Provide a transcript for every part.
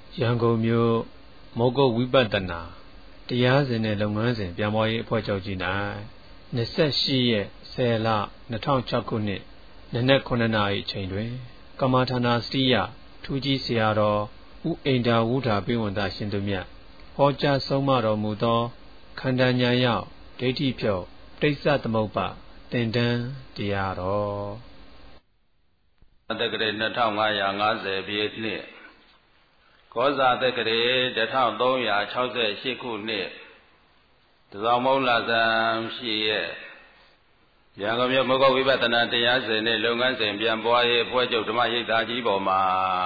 ရန်ကုန်မြို့မောဂုတ်ဝိပဿနာတရားစဉ်နဲ့လုပ်ငန်းစဉ်ပြန်ပွားရေးအဖွဲ့ချုပ်ကြီး၌28ရက်10လ2006ခုနှစ်နနက်9နာရီအချိန်တွင်ကမ္မထာနာစရိယထူးကြီးဆရာတော်ဦးအိန္ဒာဝုဒ္ဓပိဝန္တရှင်သူမြတ်ဟောကြားဆုံးမတော်မူသောခန္ဓာဉာဏ်ရောက်ဒိဋ္ဌိဖြုတ်ပဋိစ္စသမုပ္ပါသင်တန်းတရားတော်တက္ကရာ2550ပြည့်နှစ်ကောဇာတက္ကရာ1368ခုနှစ်တစောင်းမုံလဇန်ရှိရဲ့ရန်ကုန်မြို့မောဂုတ်ဝိပဿနာတရားစဉ်နဲ့လုပ်ငန်းစဉ်ပြန်ပွားရေးအဖွဲ့ချုပ်ဓမ္မရိပ်သာကြီးပေါ်မှာ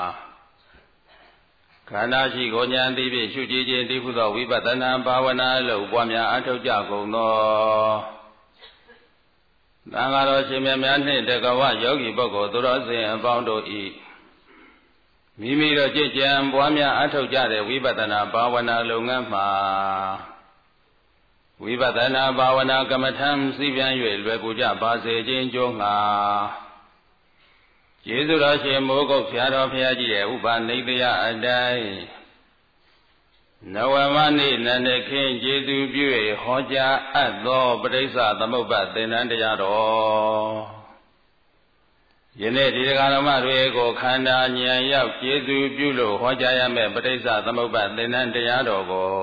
ခန္ဓာရှိကိုဉာဏ်သိဖြင့်ရှုကြည်ခြင်းတည်ဟုသောဝိပဿနာဘာဝနာလို့ပွားများအထောက်ကြကုန်သောသံဃာတော်ရှင်မြတ်များနှင့်တက္ကဝယောဂီပုဂ္ဂိုလ်သူတော်စင်အပေါင်းတို့ဤမိမိတို့ကြည်ကြံပွားများအထောက်ကြတဲ့ဝိပဿနာဘာဝနာလုပ်ငန်းမှာဝိပဿနာဘာဝနာကမ္မထံစီပြန်၍လွယ်ကူကြပါစေခြင်းကြိုးငှာကျေးဇူးတော်ရှင်မိုးကုတ်ဆရာတော်ဘုရားကြီးရဲ့ဥပနိဒေယအတိုင်းနဝမနေ့နန္ဒခင်ကျေးဇူးပြု၍ဟောကြားအပ်သောပဋိစ္စသမုပ္ပါသင်္นานတရားတော်ယနေ့ဒီဃာရမတွေကိုခန္ဓာဉာဏ်ရောက်ကျေးဇူးပြုလို့ဟောကြားရမယ့်ပဋိစ္စသမုပ္ပါသင်္นานတရားတော်ကို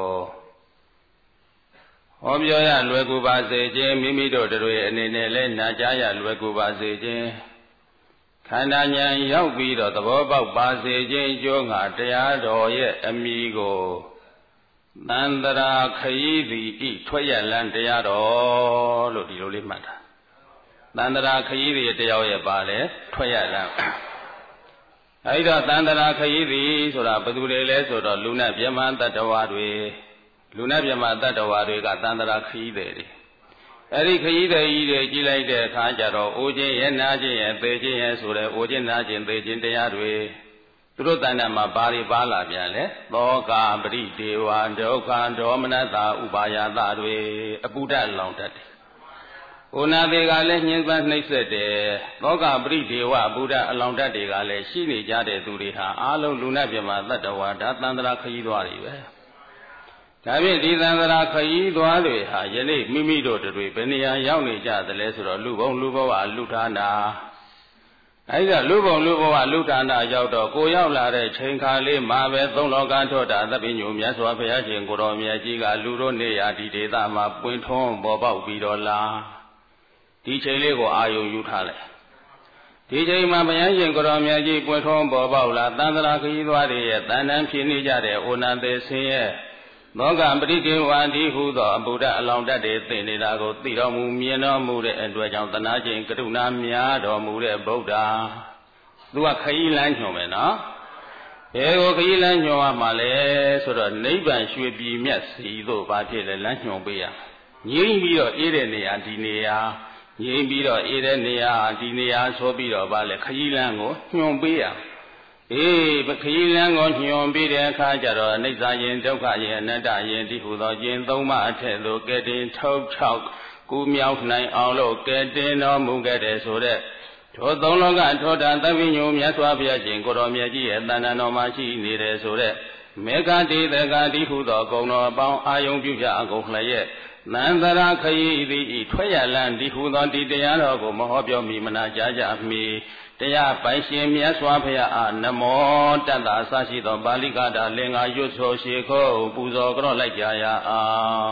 ဟောပြောရလွယ်ကူပါစေခြင်းမိမိတို့တွေအနေနဲ့လည်းနာကြားရလွယ်ကူပါစေခြင်းခန္ဓာဉာဏ်ရောက်ပြီးတော့သဘောပေါက်ပါစေခြင်းကြိုးငါတရားတော်ရဲ့အမိကိုသန္တရာခရီးသည်ဤထွက်ရလန်းတရားတော်လို့ဒီလိုလေးမှတ်တာသန္တရာခရီးသည်တရားရဲ့ပါလေထွက်ရလန်းအဲဒီတော့သန္တရာခရီးသည်ဆိုတာဘယ်သူတွေလဲဆိုတော့လူနဲ့ပြမတ္တဝါတွေလူနဲ့ပြမတ္တဝါတွေကသန္တရာခရီးသည်တွေအဲဒီခရီးသည်ကြီးတွေကြည်လိုက်တဲ့အခါကျတော့အိုခြင်းရဲ့နာခြင်းရဲ့သေခြင်းရဲ့ဆိုတဲ့အိုခြင်းနာခြင်းသေခြင်းတရားတွေသူတို့တဏ္ဍာမှာဘာတွေပါလာပြန်လဲသောကပရိဒေဝဒုက္ခဒေါမနတာဥပါယတတွေအပုဒ္ဒလောင်တတ်တယ်။ဩနာတွေကလည်းညှင်းပန်းနှိပ်စက်တယ်။သောကပရိဒေဝအပုဒ္ဒအလောင်တတ်တွေကလည်းရှိနေကြတဲ့သူတွေဟာအာလုံးလူနာပြမတတ္တဝါဒါသန္တရာခရီးသွားတွေပဲ။ဒါဖြင့်ဒီသန္တရာခရီးသွားတွေဟာယနေ့မိမိတို့တွေဘယ်နေရာရောက်နေကြသလဲဆိုတော့လူဘုံလူဘဝလူဌာနာအဲဒီကလူဘုံလူဘဝလူဌာနာရောက်တော့ကိုရောက်လာတဲ့ချိန်ခါလေးမှာပဲသုံးလောကထောတာသဗ္ဗညုမြတ်စွာဘုရားရှင်ကိုတော်မြတ်ကြီးကလူတို့နေရာဒီဒေသမှာပွင့်ထွန်းပေါ်ပေါက်ပြီးတော့လာဒီချိန်လေးကိုအာယုံယူထားလိုက်ဒီချိန်မှာဘုရားရှင်ကိုတော်မြတ်ကြီးပွင့်ထွန်းပေါ်ပေါက်လာသန္တရာခရီးသွားတွေရဲ့တန်တန်ဖြစ်နေကြတဲ့ဩနသေဆင်းရဲ့သောကပရိဒေဝါဒီဟုသောအဗုဒ္ဓအလောင်းတတ်တွေသိနေတာကိုသိတော်မူမြင်တော်မူတဲ့အတွက်ကြောင့်တနာခြင်းကရုဏာများတော်မူတဲ့ဗုဒ္ဓသူကခရီးလမ်းညွှန်မယ်နော်ဘယ်ကိုခရီးလမ်းညွှန်ရမှာလဲဆိုတော့နိဗ္ဗာန်ရွှေပြည်မြတ်စီတို့ဘာဖြစ်လဲလမ်းညွှန်ပေးရငြိမ့်ပြီးတော့အေးတဲ့နေရာဒီနေရာငြိမ့်ပြီးတော့အေးတဲ့နေရာဒီနေရာဆိုပြီးတော့ဗာလဲခရီးလမ်းကိုညွှန်ပေးရပခရီးလမ်းကိုညွှန်ပြီးတဲ့အခါကျတော့အနိစ္စယင်ဒုက္ခယင်အနတ္တယင်ဒီဟုသောယင်သုံးပါးအထက်သို့ကဲတင်ထုတ်ချောက်ကူမြောက်နိုင်အောင်လို့ကဲတင်တော်မူခဲ့တဲ့ဆိုတဲ့ထိုသုံးလောကထောတာသဗ္ဗညုမြတ်စွာဘုရားရှင်ကိုတော်မြတ်ကြီးရဲ့တဏ္ဍာတော်မှာရှိနေတဲ့ဆိုတဲ့မေဃတိတကဒီဟုသောဂုဏ်တော်အပေါင်းအာယုံပြုကြအကုန်လျက်သန္တရာခရီးသည်ဤထွက်ရလန်းဒီဟုသောဒီတရားတော်ကိုမဟောပြောမိမနာကြားကြမီတရားပိုင်ရှင်မြတ်စွာဘုရားအားနမောတတ္တအစရှိသောပါဠိကတာလင်္ကာရွတ်ဆိုရှိခိုးပူဇော်ကြော့လိုက်ကြရအောင်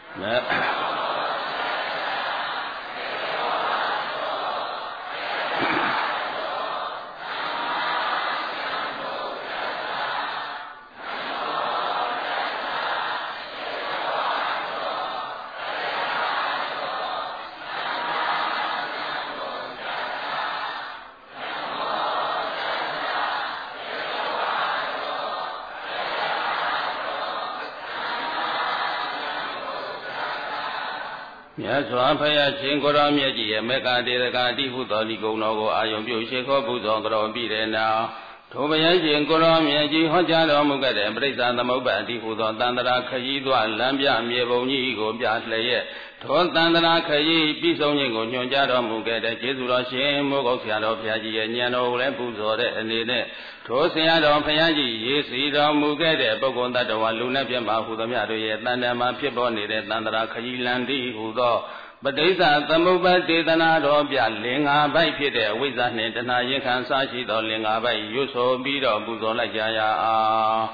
မြတ်စွာဘုရားရှင်ကိုရောမြတ်ကြီးရဲ့မေဃတေတကာတိဟုသောဒီကုံတော်ကိုအာယုံပြုရှိခိုးပူဇော်ကြောပြီးတဲ့နောက်ထိုဘုရားရှင်ကိုရောမြတ်ကြီးဟောကြားတော်မူခဲ့တဲ့ပရိစ္ဆာသမုပ္ပါဒ်တိဟူသောတန္တရာခရီးသွားလမ်းပြမြေပုံကြီးကိုပြလျက်ထိုတန္တရာခရီးပြီးဆုံးခြင်းကိုညွှန်ကြားတော်မူခဲ့တဲ့ကျေးဇူးတော်ရှင်မိုးကုတ်ဆရာတော်ဘုရားကြီးရဲ့ဉာဏ်တော်ကိုလည်းပူဇော်တဲ့အနေနဲ့ထိုဆရာတော်ဘုရားကြီးရေးစီတော်မူခဲ့တဲ့ပုဂ္ဂိုလ်တ attva လူနဲ့ပြမဟူသမျှတို့ရဲ့တဏ္ဍာမှာဖြစ်ပေါ်နေတဲ့တန္တရာခရီးလမ်းတိဟူသောပဋိစ္စသမုပ္ပါဒေသနာတော်ပြလင်္ကာပိုက်ဖြစ်တဲ့အဝိဇ္ဇာနှင့်တဏှာရင်ခံစားရှိသောလင်္ကာပိုက်ရွတ်ဆိုပြီးတော့ပူဇော်လိုက်ကြရအောင်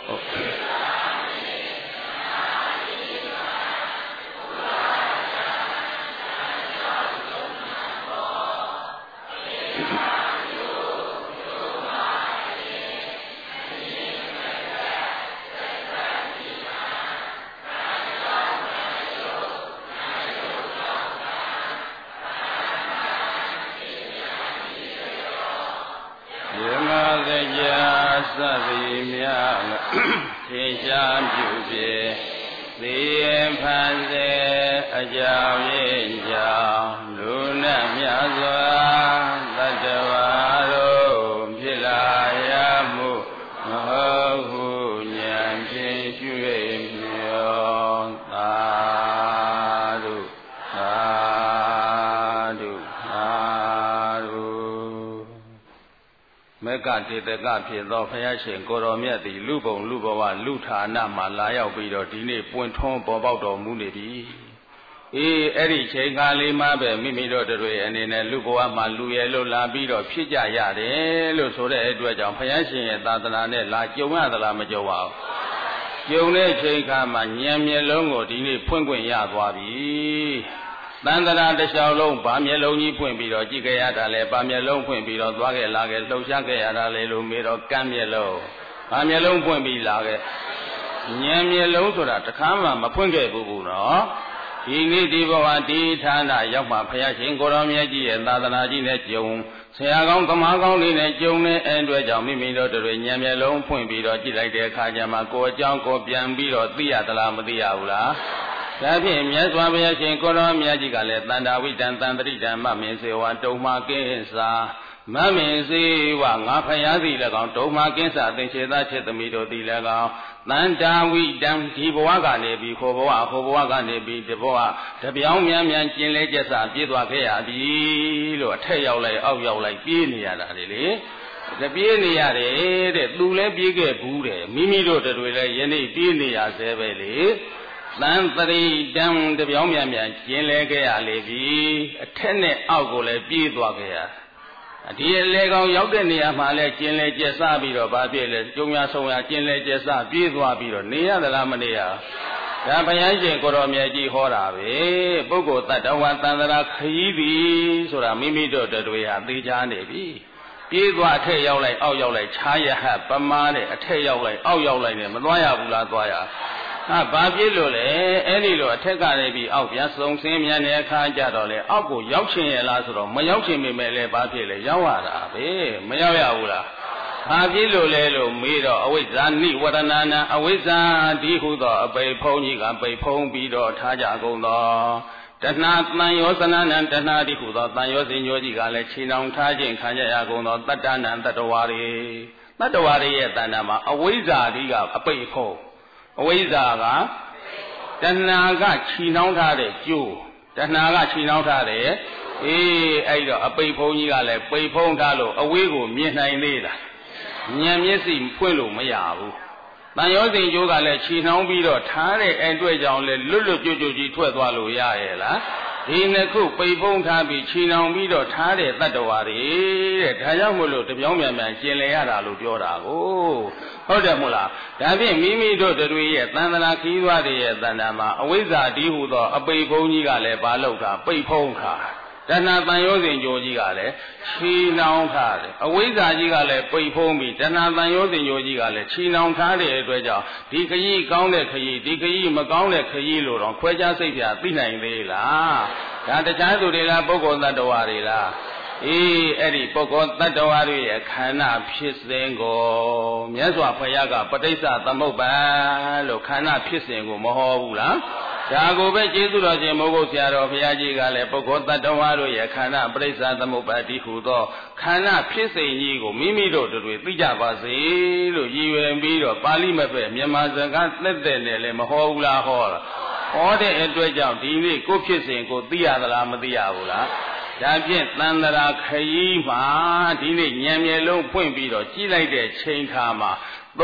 သတိမြတ်ထေရှားပြုပြေသေဖန်စေအကြောင်းရင်းကြောင့်လူနဲ့မြတ်စွာတတ္တဝါတို့ဖြစ်လာရမှုမဟုတ်ဟုဉာဏ်ဖြင့်ရှု၍မြောသာဓုသာဓုသာဓုမေကတေတကဖြစ်သောဘုရားရှင်ကိုရောမြတ်သည်လူဘုံလူဘဝလူဌာနမှာလာရောက်ပြီးတော့ဒီနေ့ပွင့်ထွန်းပေါ်ပေါက်တော်မူနေပြီအဲ့ဒီချိန်ခါလေးမှပဲမိမိတို့တွေအနေနဲ့လူဘဝမှာလူရဲလို့လာပြီးတော့ဖြစ်ကြရတယ်လို့ဆိုတဲ့အတွက်ကြောင့်ဘုရားရှင်ရဲ့သာသနာနဲ့လာကြုံရသလားမကြုံပါဘူးကြုံတဲ့ချိန်ခါမှာဉာဏ်မျက်လုံးကိုဒီနေ့ဖွင့်ခွင့်ရသွားပြီတန်တရာတစ်လျှောက်လုံးဗာမျက်လုံးကြီးဖွင့်ပြီးတော့ကြည့်ခဲ့ရတာလေဗာမျက်လုံးဖွင့်ပြီးတော့သွားခဲ့လာခဲ့လှုပ်ရှားခဲ့ရတာလေလို့မေးတော့ကမ်းမျက်လုံးဗာမျက်လုံးဖွင့်ပြီးလာခဲ့ဉာဏ်မျက်လုံးဆိုတာတခါမှမဖွင့်ခဲ့ဘူးနော်ဒီနေ့ဒီဘဝဒီဌာနရောက်မှဘုရားရှင်ကိုရောမြတ်ကြီးရဲ့သာသနာကြီးနဲ့ကြုံဆရာကောင်းသမားကောင်းတွေနဲ့ကြုံတဲ့အတွက်ကြောင့်မိမိတို့တွေဉာဏ်မျက်လုံးဖွင့်ပြီးတော့ကြည့်လိုက်တဲ့အခါကျမှကိုယ်အကြောင်းကိုပြန်ပြီးတော့သိရသလားမသိရဘူးလားဒါဖြင့်မြတ်စွာဘုရားရှင်ကိုရောမြတ်ကြီးကလည်းတန်တာဝိတံတန်တရိတံမမင်းစေဝါတုံမာကိစ္စာမမင်းစေဝါငါဖယားသည်၎င်းတုံမာကိစ္စာသင်္ချေသားချစ်သမီးတို့သည်၎င်းတန်တာဝိတံဒီဘဝကနေပြီးခိုးဘဝဟိုဘဝကနေပြီးဒီဘဝတပြောင်းမြန်မြန်ကျင်လဲကျက်စာပြေးသွားခဲ့ရပြီလို့အထက်ရောက်လိုက်အောက်ရောက်လိုက်ပြေးနေရတာလေတပြေးနေရတယ်တဲ့သူလည်းပြေးခဲ့ဘူးတဲ့မိမိတို့တွေလည်းယနေ့ပြေးနေရဆဲပဲလေတန်တရိတံတပြောင်းမြန်မြန်ကျင်လဲခဲ့ရလေပြီအထက်နဲ့အောက်ကိုလည်းပြေးသွားခဲ့ရဒီအလေကောင်ရောက်တဲ့နေရာမှာလဲကျင်လဲကျက်စားပြီးတော့ဗာပြည့်လဲကျုံရဆုံးရကျင်လဲကျက်စားပြေးသွားပြီးတော့နေရသလားမနေရဒါဘုရားရှင်ကိုရောမြတ်ကြီးဟောတာပဲပုဂ္ဂိုလ်တ attva တန်တရာခရီးသည်ဆိုတာမိမိတို့တွေဟာသိချာနေပြီပြေးသွားအထက်ရောက်လိုက်အောက်ရောက်လိုက်ခြားရဟပမားနဲ့အထက်ရောက်လိုက်အောက်ရောက်လိုက်နဲ့မသွားရဘူးလားသွားရဘာဖြစ်လို့လဲအဲ့ဒီလိုအထက်ကလည်းပြီးအောက်ပြန်စုံစင်းမြန်တဲ့အခါကျတော့လေအောက်ကိုရောက်ချင်ရလားဆိုတော့မရောက်ချင်ပေမဲ့လည်းဘာဖြစ်လဲရောက်ရတာပဲမရောက်ရဘူးလားဘာဖြစ်လို့လဲလို့မေးတော့အဝိဇ္ဇာနိဝရဏနာအဝိဇ္ဇာဒီဟုသောအပိဖုံးကြီးကပိဖုံးပြီးတော့ထားကြကုန်သောတဏှာတန်ယောသနာနံတဏှာဒီဟုသောတန်ယောစင်ညိုကြီးကလည်းခြေနှောင်ထားခြင်းခံကြရကုန်သောတတ္တနံတတ္တဝါတွေတတ္တဝါတွေရဲ့တဏ္ဍာမှာအဝိဇ္ဇာဒီကအပိဖုံးအဝိဇ္ဇာကတဏှာကခြိနှောင်းထားတဲ့ကျိုးတဏှာကခြိနှောင်းထားတဲ့အဲ့တော့အပိတ်ဖုံးကြီးကလည်းပိတ်ဖုံးထားလို့အဝေးကိုမြင်နိုင်သေးတာဉာဏ်မျက်စိဖွင့်လို့မရဘူးတန်ရောစဉ်ကျိုးကလည်းခြိနှောင်းပြီးတော့ထားတဲ့အတွက်ကြောင့်လည်းလွတ်လွတ်ကြွကြွကြီးထွက်သွားလို့ရရဲ့လားဒီနှစ်ခုပိတ်ဖုံးထားပြီးခြိနှောင်းပြီးတော့ထားတဲ့တတ္တဝါတွေတဲ့ဒါကြောင့်မို့လို့တပြောင်းမြန်မြန်ကျင်လည်ရတာလို့ပြောတာကိုဟုတ်တယ်မို့လားဒါဖြင့်မိမိတို့တွေရဲ့တန်တရာခီးသွားတဲ့ရဲ့တဏ္ဍာမှာအဝိဇ္ဇာတည်းဟူသောအပိတ်ဖုံးကြီးကလည်းဘာလောက်တာပိတ်ဖုံးခါတဏှာတန်ရောစဉ်ကြိုးကြီးကလည်းခြီနှောင်းထားတယ်အဝိဇ္ဇာကြီးကလည်းပိတ်ဖုံးပြီးတဏှာတန်ရောစဉ်ကြိုးကြီးကလည်းခြီနှောင်းထားတဲ့အတွက်ကြောင့်ဒီခရီးကောင်းတဲ့ခရီးဒီခရီးမကောင်းတဲ့ခရီးလို့တော့ခွဲခြားစိတ်ပြသိနိုင်သေးလားဒါတခြားသူတွေလားပုဂ္ဂိုလ်တ attva တွေလားအဲ့ဒီပုဂ္ဂိုလ်တ attva တွေရဲ့ခန္ဓာဖြစ်စဉ်ကိုမြတ်စွာဘုရားကပဋိစ္စသမုပ္ပါလို့ခန္ဓာဖြစ်စဉ်ကိုမဟောဘူးလားဒါကိုပဲကျေးဇူးတော်ရှင်မိုးကုတ်ဆရာတော်ဘုရားကြီးကလည်းပုဂ္ဂိုလ်တ attva တို့ရဲ့ခန္ဓာပရိစ္ဆာသမုပ္ပါတိဟုသောခန္ဓာဖြစ်စဉ်ကြီးကိုမိမိတို့တွေသိကြပါစေလို့ရည်ရွယ်ပြီးတော့ပါဠိမပဲ့မြန်မာစကားသက်သက်နဲ့လည်းမဟောဘူးလားဟောလားဟောတဲ့အတွက်ကြောင့်ဒီနေ့ကိုဖြစ်စဉ်ကိုသိရသလားမသိရဘူးလားဒါဖြင့်သန္တရာခရီးမှာဒီနေ့ဉာဏ်မျက်လုံးဖွင့်ပြီးတော့ကြည့်လိုက်တဲ့ချိန်ခါမှာ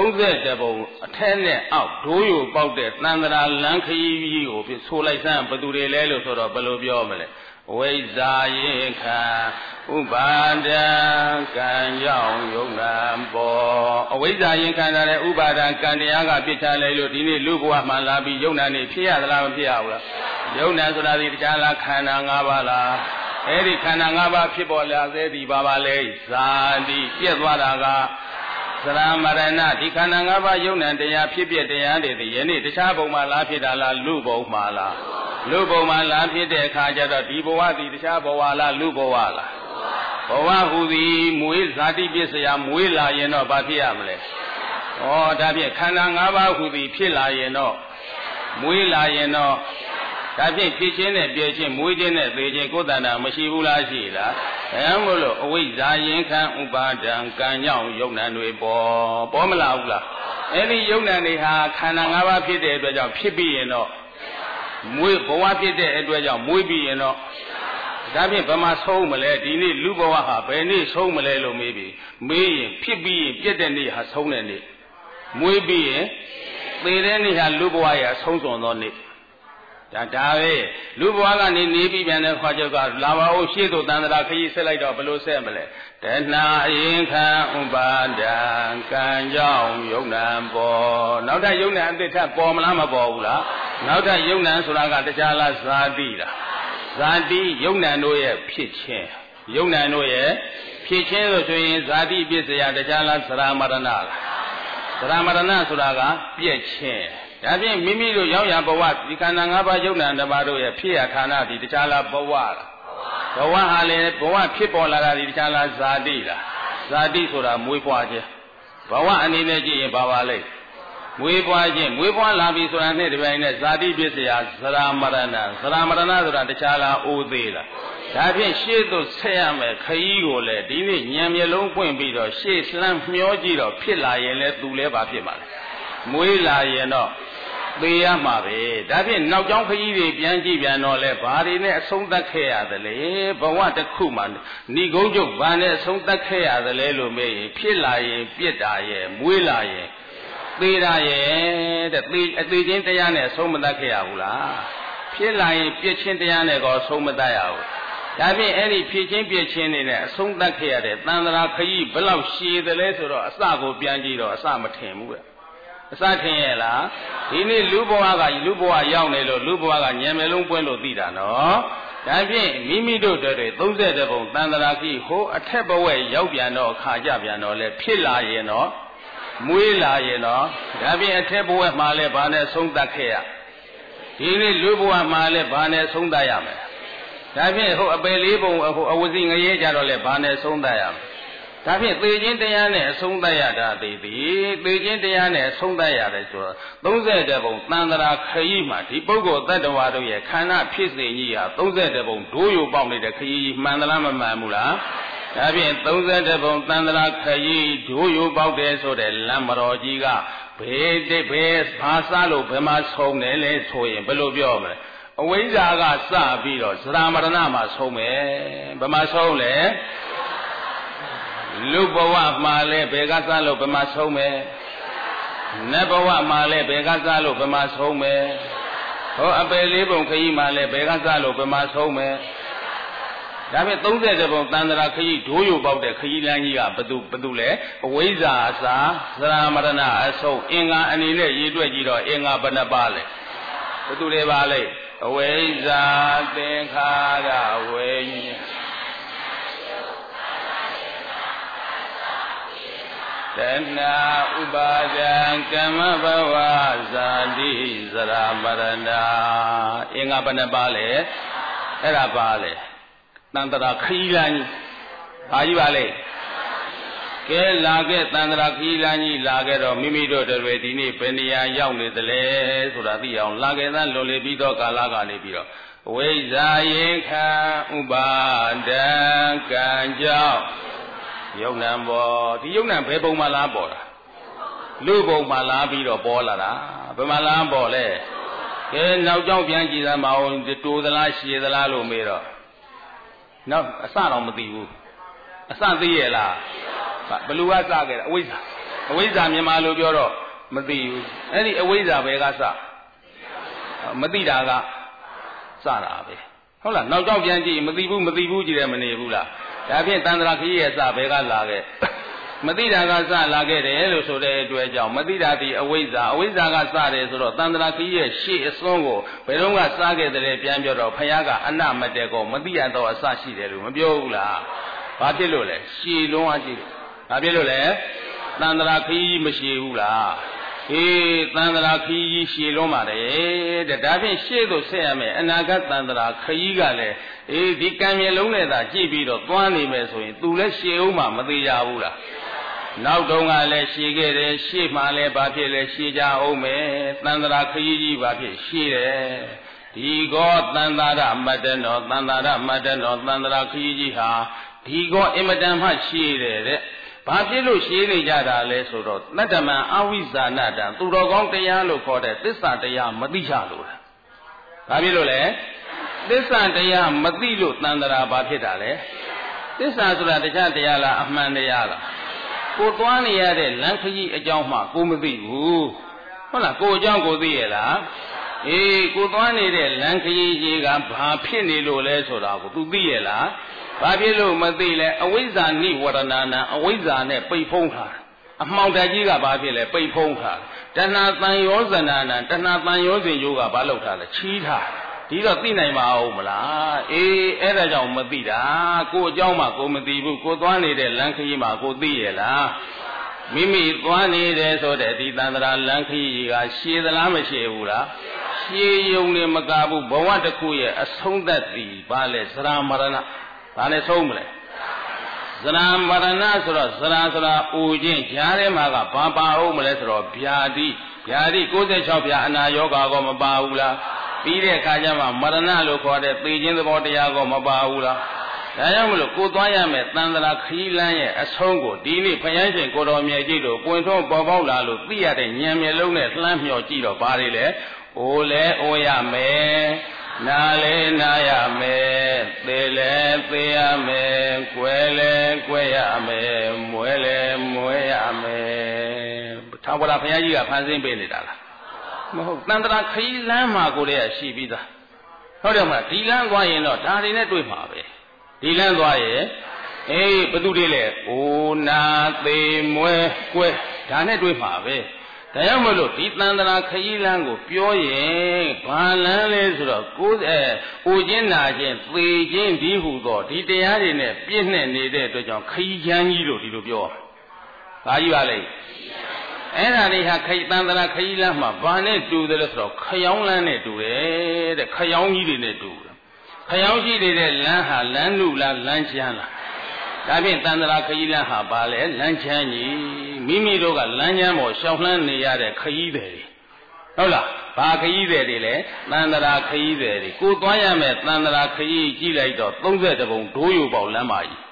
30ပုံအထက်နဲ့အောက်ဒိုးယိုပေါက်တဲ့သန္တရာလမ်းခရီးကြီးကိုဆိုလိုက်စမ်းဘယ်သူတွေလဲလို့ဆိုတော့ဘယ်လိုပြောမလဲဝိဇ္ဇာယေခံဥပါဒံကံကြောင့်ယုံနာပေါ်အဝိဇ္ဇာယေခံတဲ့ဥပါဒံကံတရားကပြစ်ချလိုက်လို့ဒီနေ့လူဘဝမှလာပြီးယုံနာနေဖြစ်ရသလားမဖြစ်ရဘူးလားယုံနာဆိုတာဒီတရားလားခန္ဓာ၅ပါးလားအဲ့ဒီခန္ဓာ၅ပါးဖြစ်ပေါ်လာစေသည်ဘာပါလဲဇာတိပြည့်သွားတာကသရမရဏဒီခန္ဓာ၅ပါးယုံ nant တရားဖြစ်ပြတရားတွေဒီယနေ့တခြားဘုံမှာလားဖြစ်တာလားလူဘုံမှာလားလူဘုံမှာလားဖြစ်တဲ့အခါကျတော့ဒီဘဝသည်တခြားဘဝလားလူဘဝလားဘဝဟူသည်မွေးဇာတိပစ္စယမွေးလာရင်တော့ဘာဖြစ်ရမလဲဩဒါဖြင့်ခန္ဓာ၅ပါးဟူသည်ဖြစ်လာရင်တော့မွေးလာရင်တော့ဒါဖြင့်ဖြစ်ခြင်းနဲ့ပြည့်ခြင်းမွေးခြင်းနဲ့သေခြင်းကိုယ်တဏ္ဍာမရှိဘူးလားရှိလားအဲမို့လို့အဝိဇ္ဇာရင်ခံဥပါဒံကံကြောင့်ယုံ nant တွေပေါ်မလာဘူးလားအဲ့ဒီယုံ nant တွေဟာခန္ဓာ၅ပါးဖြစ်တဲ့အတွက်ကြောင့်ဖြစ်ပြီးရင်တော့မွေးဘဝဖြစ်တဲ့အတွက်ကြောင့်မွေးပြီးရင်တော့ဒါဖြင့်ဘယ်မှာဆုံးမလဲဒီနေ့လူဘဝဟာဘယ်နေ့ဆုံးမလဲလို့မေးပြီးမေးရင်ဖြစ်ပြီးရင်ပြည့်တဲ့နေ့ဟာဆုံးတဲ့နေ့မွေးပြီးရင်သေတဲ့နေ့ဟာလူဘဝရဲ့အဆုံးစွန်သောနေ့ဒါပဲလူဘဝကနေနေပြီးပြန်တဲ့ခွားချုပ်ကလာပါဦးရှေ့သို့တန်ត្រာခရီးဆက်လိုက်တော့ဘယ်လိုဆက်မလဲတဏှာအရင်ခံဥပါဒံကံကြောင့်ယုံ nant ပေါ်နောက်ထပ်ယုံ nant အသစ်ထပ်ပေါ်မလားမပေါ်ဘူးလားနောက်ထပ်ယုံ nant ဆိုတာကတရားလားဇာတိလားဇာတိယုံ nant တို့ရဲ့ဖြစ်ခြင်းယုံ nant တို့ရဲ့ဖြစ်ခြင်းဆိုရင်ဇာတိပစ္စယတရားလားသရမရဏလားသရမရဏဆိုတာကပြည့်ခြင်းဒါဖြင့်မိမိတို့ရောက်ရဘဝဒီခန္ဓာ၅ပါးယုံ nant တစ်ပါးတို့ရဲ့ဖြစ်ရဌာနဒီတခြားလားဘဝလားဘဝဟာလေဘဝဖြစ်ပေါ်လာတာဒီတခြားလားဇာတိလားဇာတိဆိုတာမွေးဖွားခြင်းဘဝအနေနဲ့ကြည့်ရင်ဘာပါလဲမွေးဖွားခြင်းမွေးဖွားလာပြီဆိုတာနဲ့ဒီပိုင်းနဲ့ဇာတိပစ္စယသရမရဏဆိုတာတခြားလားအိုသေးလားဒါဖြင့်ရှေ့သို့ဆက်ရမယ်ခရီးကိုလေဒီနေ့ဉာဏ်မျက်လုံးပွင့်ပြီးတော့ရှေ့လှမ်းမျောကြည့်တော့ဖြစ်လာရင်လေသူလဲဘာဖြစ်မှာလဲမွေးလာရင်တော့သေရမှာပဲဒါဖြင့်နောက်ကျောင်းခရီးတွေပြန်ကြည့်ပြန်တော့လဲဘာတွေနဲ့အဆုံးသတ်ခဲ့ရသလဲဘဝတစ်ခုမှာဏိကုံးချုပ်ဘာနဲ့အဆုံးသတ်ခဲ့ရသလဲလို့မေးရင်ဖြစ်လာရင်ပြစ်တာရဲ့မွေးလာရင်သေတာရဲ့တဲ့အသေးချင်းတရားနဲ့အဆုံးမသတ်ခဲ့ရဘူးလားဖြစ်လာရင်ပြစ်ချင်းတရားနဲ့ကောအဆုံးမသတ်ရဘူးဒါဖြင့်အဲ့ဒီဖြစ်ချင်းပြစ်ချင်းတွေနဲ့အဆုံးသတ်ခဲ့ရတဲ့သန္တရာခရီးဘယ်လောက်ရှည်သလဲဆိုတော့အစကိုပြန်ကြည့်တော့အစမထင်ဘူးအစထင်ရဲ့လားဒီနေ့လူဘဝရောက်နေလို့လူဘဝကဉာဏ်မျက်လုံးပွင့်လို့သိတာနော်ဒါဖြင့်မိမိတို့တွေ30ပုံသန္တရာခရီးဟိုအထက်ဘဝရောက်ပြန်တော့အခါကြပြန်တော့လဲဖြစ်လာရင်တော့မွေးလာရင်တော့ဒါဖြင့်အထက်ဘဝမှာလဲဘာနဲ့ဆုံးသတ်ခဲ့ရဒီနေ့လူဘဝမှာလဲဘာနဲ့ဆုံးသတ်ရမလဲဒါဖြင့်ဟိုအပယ်လေးပုံဟိုအဝစီငရဲကြတော့လဲဘာနဲ့ဆုံးသတ်ရမလဲဒါဖြင့်သေခြင်းတရားနဲ့အဆုံးသတ်ရတာသေးသည်သေခြင်းတရားနဲ့အဆုံးသတ်ရတယ်ဆိုတော့30ပုံသန္တရာခရီးမှာဒီပုဂ္ဂိုလ်တ attva တို့ရဲ့ခန္ဓာဖြစ်စဉ်ကြီးဟာ30ပုံဒိုးယိုပေါက်နေတဲ့ခရီးမှန်သလားမမှန်ဘူးလားဒါဖြင့်30ပုံသန္တရာခရီးဒိုးယိုပေါက်တယ်ဆိုတဲ့လမ်းမတော်ကြီးကဘယ်ဘာစားလို့ဘယ်မှာဆုံးတယ်လဲဆိုရင်ဘယ်လိုပြောမလဲအဝိဇ္ဇာကစပြီးတော့သရမရဏမှာဆုံးမယ်ဘယ်မှာဆုံးလဲလူဘဝမှာလဲဘယ်ကစားလို့ဘယ်မှာဆုံးမယ်နတ်ဘဝမှာလဲဘယ်ကစားလို့ဘယ်မှာဆုံးမယ်ဟောအပယ်လေးပုံခရီးမှာလဲဘယ်ကစားလို့ဘယ်မှာဆုံးမယ်ဒါဖြင့်30ပုံသန္တရာခရီးဒိုးယိုပေါက်တဲ့ခရီးလမ်းကြီးကဘသူလဲအဝိဇ္ဇာအစာသရမရဏအဆုံးအင်္ဂါအနေနဲ့ရေးတွက်ကြည့်တော့အင်္ဂါဘယ်နှပါလဲဘသူတွေပါလဲအဝိဇ္ဇာသင်္ခါရဝိညာဉ်တဏှာဥပါဒံကမ္မဘဝဇာတိသရမရဏအင်္ဂါဘယ်နှပါလဲအဲ့ဒါပါလေတန္တရာခရီးလမ်းကြီးဘာကြီးပါလဲကဲလာခဲ့တန္တရာခီးလန်းကြီးလာခဲ့တော့မိမိတို့တွေဒီနေ့ဘယ်နေရာရောက်နေသလဲဆိုတာသိအောင်လာခဲ့သန်းလွန်လေပြီးတော့ကာလကနေပြီးတော့ဝိဇာယေခံဥပါဒံကံကြောင့်ယုံနံပေါ်ဒီယုံနံဘယ်ပုံမှလားပေါ်တာလူပုံမှလားပြီးတော့ပေါ်လာတာဘယ်မှလားပေါ်လဲကဲနောက်ကြောင့်ပြန်ကြည့်သမ်းမအောင်တိုးသလားရှည်သလားလို့မေးတော့နောက်အစတော့မသိဘူးအစသိရဲ့လားဘလူကစခဲ့တာအဝိဇ္ဇာမြန်မာလိုပြောတော့မသိဘူးအဲ့ဒီအဝိဇ္ဇာဘယ်ကစမသိတာကစတာပဲဟုတ်လားနောက်ကြောင့်ပြန်ကြည့်မသိဘူးကြည့်တယ်မနေဘူးလားဒါဖြင့်တန္တရာခရီးရဲ့စဘယ်ကလာခဲ့မသိတာကစလာခဲ့တယ်လို့ဆိုတဲ့အတွက်ကြောင့်မသိတာဒီအဝိဇ္ဇာကစတယ်ဆိုတော့တန္တရာခရီးရဲ့ရှေ့အစွန်းကိုဘယ်တော့ကစခဲ့တယ်ပြန်ပြောတော့ဖယားကအနမတဲကောမသိရတော့အစရှိတယ်လို့မပြောဘူးလားဘာဖြစ်လို့လဲရှည်လုံးအားရှိတယ်ဘာဖြစ်လို့လဲတန္တရာခရီးမရှိဘူးလားအေးတန္တရာခရီးရှည်လုံးပါတယ်တဲ့ဒါဖြင့်ရှေ့သို့ဆက်ရမယ်အနာဂတ်တန္တရာခရီးကလည်းအေးဒီကံမြေလုံးနဲ့သာကြည့်ပြီးတော့သွားနေမယ်ဆိုရင်သူလည်းရှည်ဦးမှမသေးကြဘူးလားနောက်တုန်းကလည်းရှည်ခဲ့တယ်ရှေ့မှလည်းဘာဖြစ်လဲရှည်ကြအောင်မယ်တန္တရာခရီးကြီးဘာဖြစ်ရှည်တယ်ဒီကောတန္တာရမတ္တနောတန္တာရမတ္တနောတန္တရာခရီးကြီးဟာဒီကောအင်မတန်မှရှည်တယ်တဲ့ဘာဖြစ်လို့ရှင်းနေကြတာလဲဆိုတော့တတ္တမံအဝိဇ္ဇာနတံသူတော်ကောင်းတရားလို့ခေါ်တဲ့သစ္စာတရားမသိကြလို့လားဘာဖြစ်လို့လဲသစ္စာတရားမသိလို့တန်တရာဘာဖြစ်တာလဲသစ္စာဆိုတာတရားတရားလားအမှန်တရားလားကိုသွားနေရတဲ့လမ်းခရီးအကြောင်းမှကိုမသိဘူးဟုတ်လားကိုအကြောင်းကိုသိရလားအေးကိုသွားနေတဲ့လမ်းခရီးကြီးကဘာဖြစ်နေလို့လဲဆိုတာကို तू သိရလားဘာဖြစ်လို့မသိလဲအဝိဇ္ဇာနိဝရဏနာအဝိဇ္ဇာနဲ့ပိတ်ဖုံးထားအမှောင်တကြီးကဘာဖြစ်လဲပိတ်ဖုံးထားတဏှာတန်ရောဇနာနာတဏှာတန်ရောစဉ်ယောကဘာလောက်ထားလဲချီးထားဒီတော့သိနိုင်ပါဦးမလားအေးအဲ့ဒါကြောင့်မသိတာကိုအကြောင်းမှကိုမသိဘူးကိုသွားနေတဲ့လမ်းခရီးမှာကိုသိရလားမိမိသွားနေတယ်ဆိုတဲ့ဒီတန္တရာလမ်းခရီးကရှည်သလားမရှည်ဘူးလားရှည်ယုံနေမကဘူးဘဝတစ်ခုရဲ့အဆုံးသတ်သည်ဘာလဲသရမရဏဘာနဲ့ဆုံးမလဲသရမရဏဆိုတော့သရဆိုတာအိုခြင်းကြားထဲမှာကဘာပါအောင်မလဲဆိုတော့ဗျာတိ96ဗျာအနာယောဂါကောမပါဘူးလားပြီးတဲ့အခါကျမှမရဏလို့ခေါ်တဲ့သိခြင်းသဘောတရားကောမပါဘူးလားဒါကြောင့်မလို့ကိုသွားရမယ်တန်တရာခီးလန်းရဲ့အဆုံးကိုဒီနေ့ဘုရားရှင်ကိုတော်မြတ်ကြီးတို့ပွင့်ထွန်းပေါ်ပေါက်လာလို့သိရတဲ့ဉာဏ်မျက်လုံးနဲ့လှမ်းမြော်ကြည့်တော့ဘာတွေလဲအိုလဲအိုရမယ်နာလဲနာရမယ်သေလဲသေရမယ်ကွယ်လဲကွယ်ရမယ်မွဲလဲမွဲရမယ်ထာဝရဘုရားကြီးကဖန်ဆင်းပေးနေတာလားမဟုတ်တန်တရာခီးလမ်းမှာကိုတည်းကရှိပြီးသားဟုတ်တယ်မလားဒီလမ်းသွားရင်တော့ဒါတွေနဲ့တွေ့မှာပဲဒီလမ်းသွားရင်အေးဘသူတွေလဲအိုနာသေးမွဲကွယ်ဒါနဲ့တွေ့မှာပဲဒါကြောင့်မလို့ဒီတန်တရာခရီးလမ်းကိုပြောရင်ဘာလမ်းလဲဆိုတော့အိုခြင်းနာခြင်းသေခြင်းဒီဟုသောဒီတရားတွေနဲ့ပြည့်နဲ့နေတဲ့အတွက်ကြောင့်ခရီးချမ်းကြီးလို့ဒီလိုပြောဘာကြီးပါလဲအဲ့ဒါလေးဟာတန်တရာခရီးလမ်းမှာဘာနဲ့တူတယ်လဲဆိုတော့ခယောင်းလမ်းနဲ့တူတယ်တဲ့ခယောင်းကြီးတွေနဲ့တူတယ်ခယောင်းကြီးတွေတဲ့လမ်းဟာလမ်းလူလားလမ်းချမ်းလားဒါဖြင့်တန်တရာခရီးလမ်းဟာဘာလဲလမ်းချမ်းကြီးမိမိတို့ကလမ်းချမ်းပေါ်ရှောင်လှမ်းနေရတဲ့ခရီးသည်တွေဟုတ်လားဘာခရီးသည်တွေလဲတန်တရာခရီးသည်တွေကိုသွားရမယ်တန်တရာခရီးကြည့်လိုက်တော့30ပုံဒိုးယူပေါက်လမ်းမကြီး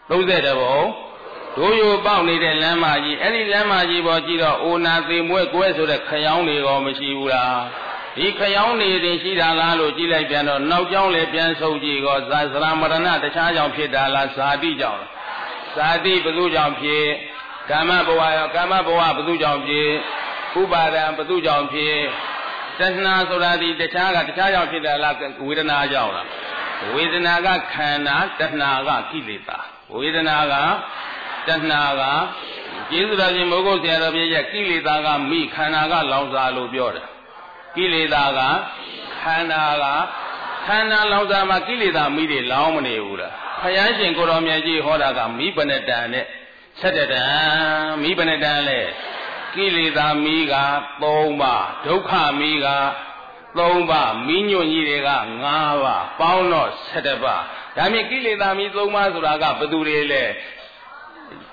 30ပုံဒိုးယူပေါက်နေတဲ့လမ်းမကြီးအဲ့ဒီလမ်းမကြီးပေါ်ကြည့်တော့အိုနာသေးမွဲကွဲဆိုတဲ့ခယောင်းတွေရောမရှိဘူးလားဒီခယောင်းနေတင်ရှိတာလားလို့ကြည့်လိုက်ပြန်တော့နောက်ကျောင်းလည်းပြန်ဆုပ်ကြည့်ကောဇာစရမရဏတခြားကြောင့်ဖြစ်တာလားဇာတိကြောင့်ဇာတိဘုသူကြောင့်ဖြစ်ကာမဘဝရောကာမဘဝဘုသူကြောင့်ဖြစ်ဥပါဒံဘုသူကြောင့်ဖြစ်တဏှာဆိုတာဒီတခြားကြောင့်ဖြစ်တာလားဝေဒနာကြောင့်လားဝေဒနာကခန္ဓာတဏှာကကိလေသာဝေဒနာကတဏှာကကျေးဇူးတော်ရှင်မိုးကုတ်ဆရာတော်ပြည့်ရဲ့ကိလေသာကမိခန္ဓာကလောင်စာလို့ပြောတယ်ကိလေသာကခန္ဓာလောင်စာမှာကိလေသာမိတွေလောင်မနေဘူးလားဘုရားရှင်ကိုတော်မြတ်ကြီးဟောတာကမိဘနဲ့တန်နဲ့7တန်မိဘနဲ့တန်လဲကိလေသာမိက3ပါးဒုက္ခမိက3ပါးမိညွန့်ကြီးတွေက5ပါးပေါင်းတော့7ပါးဒါမြင်ကိလေသာမိ3ပါးဆိုတာကဘယ်သူတွေလဲ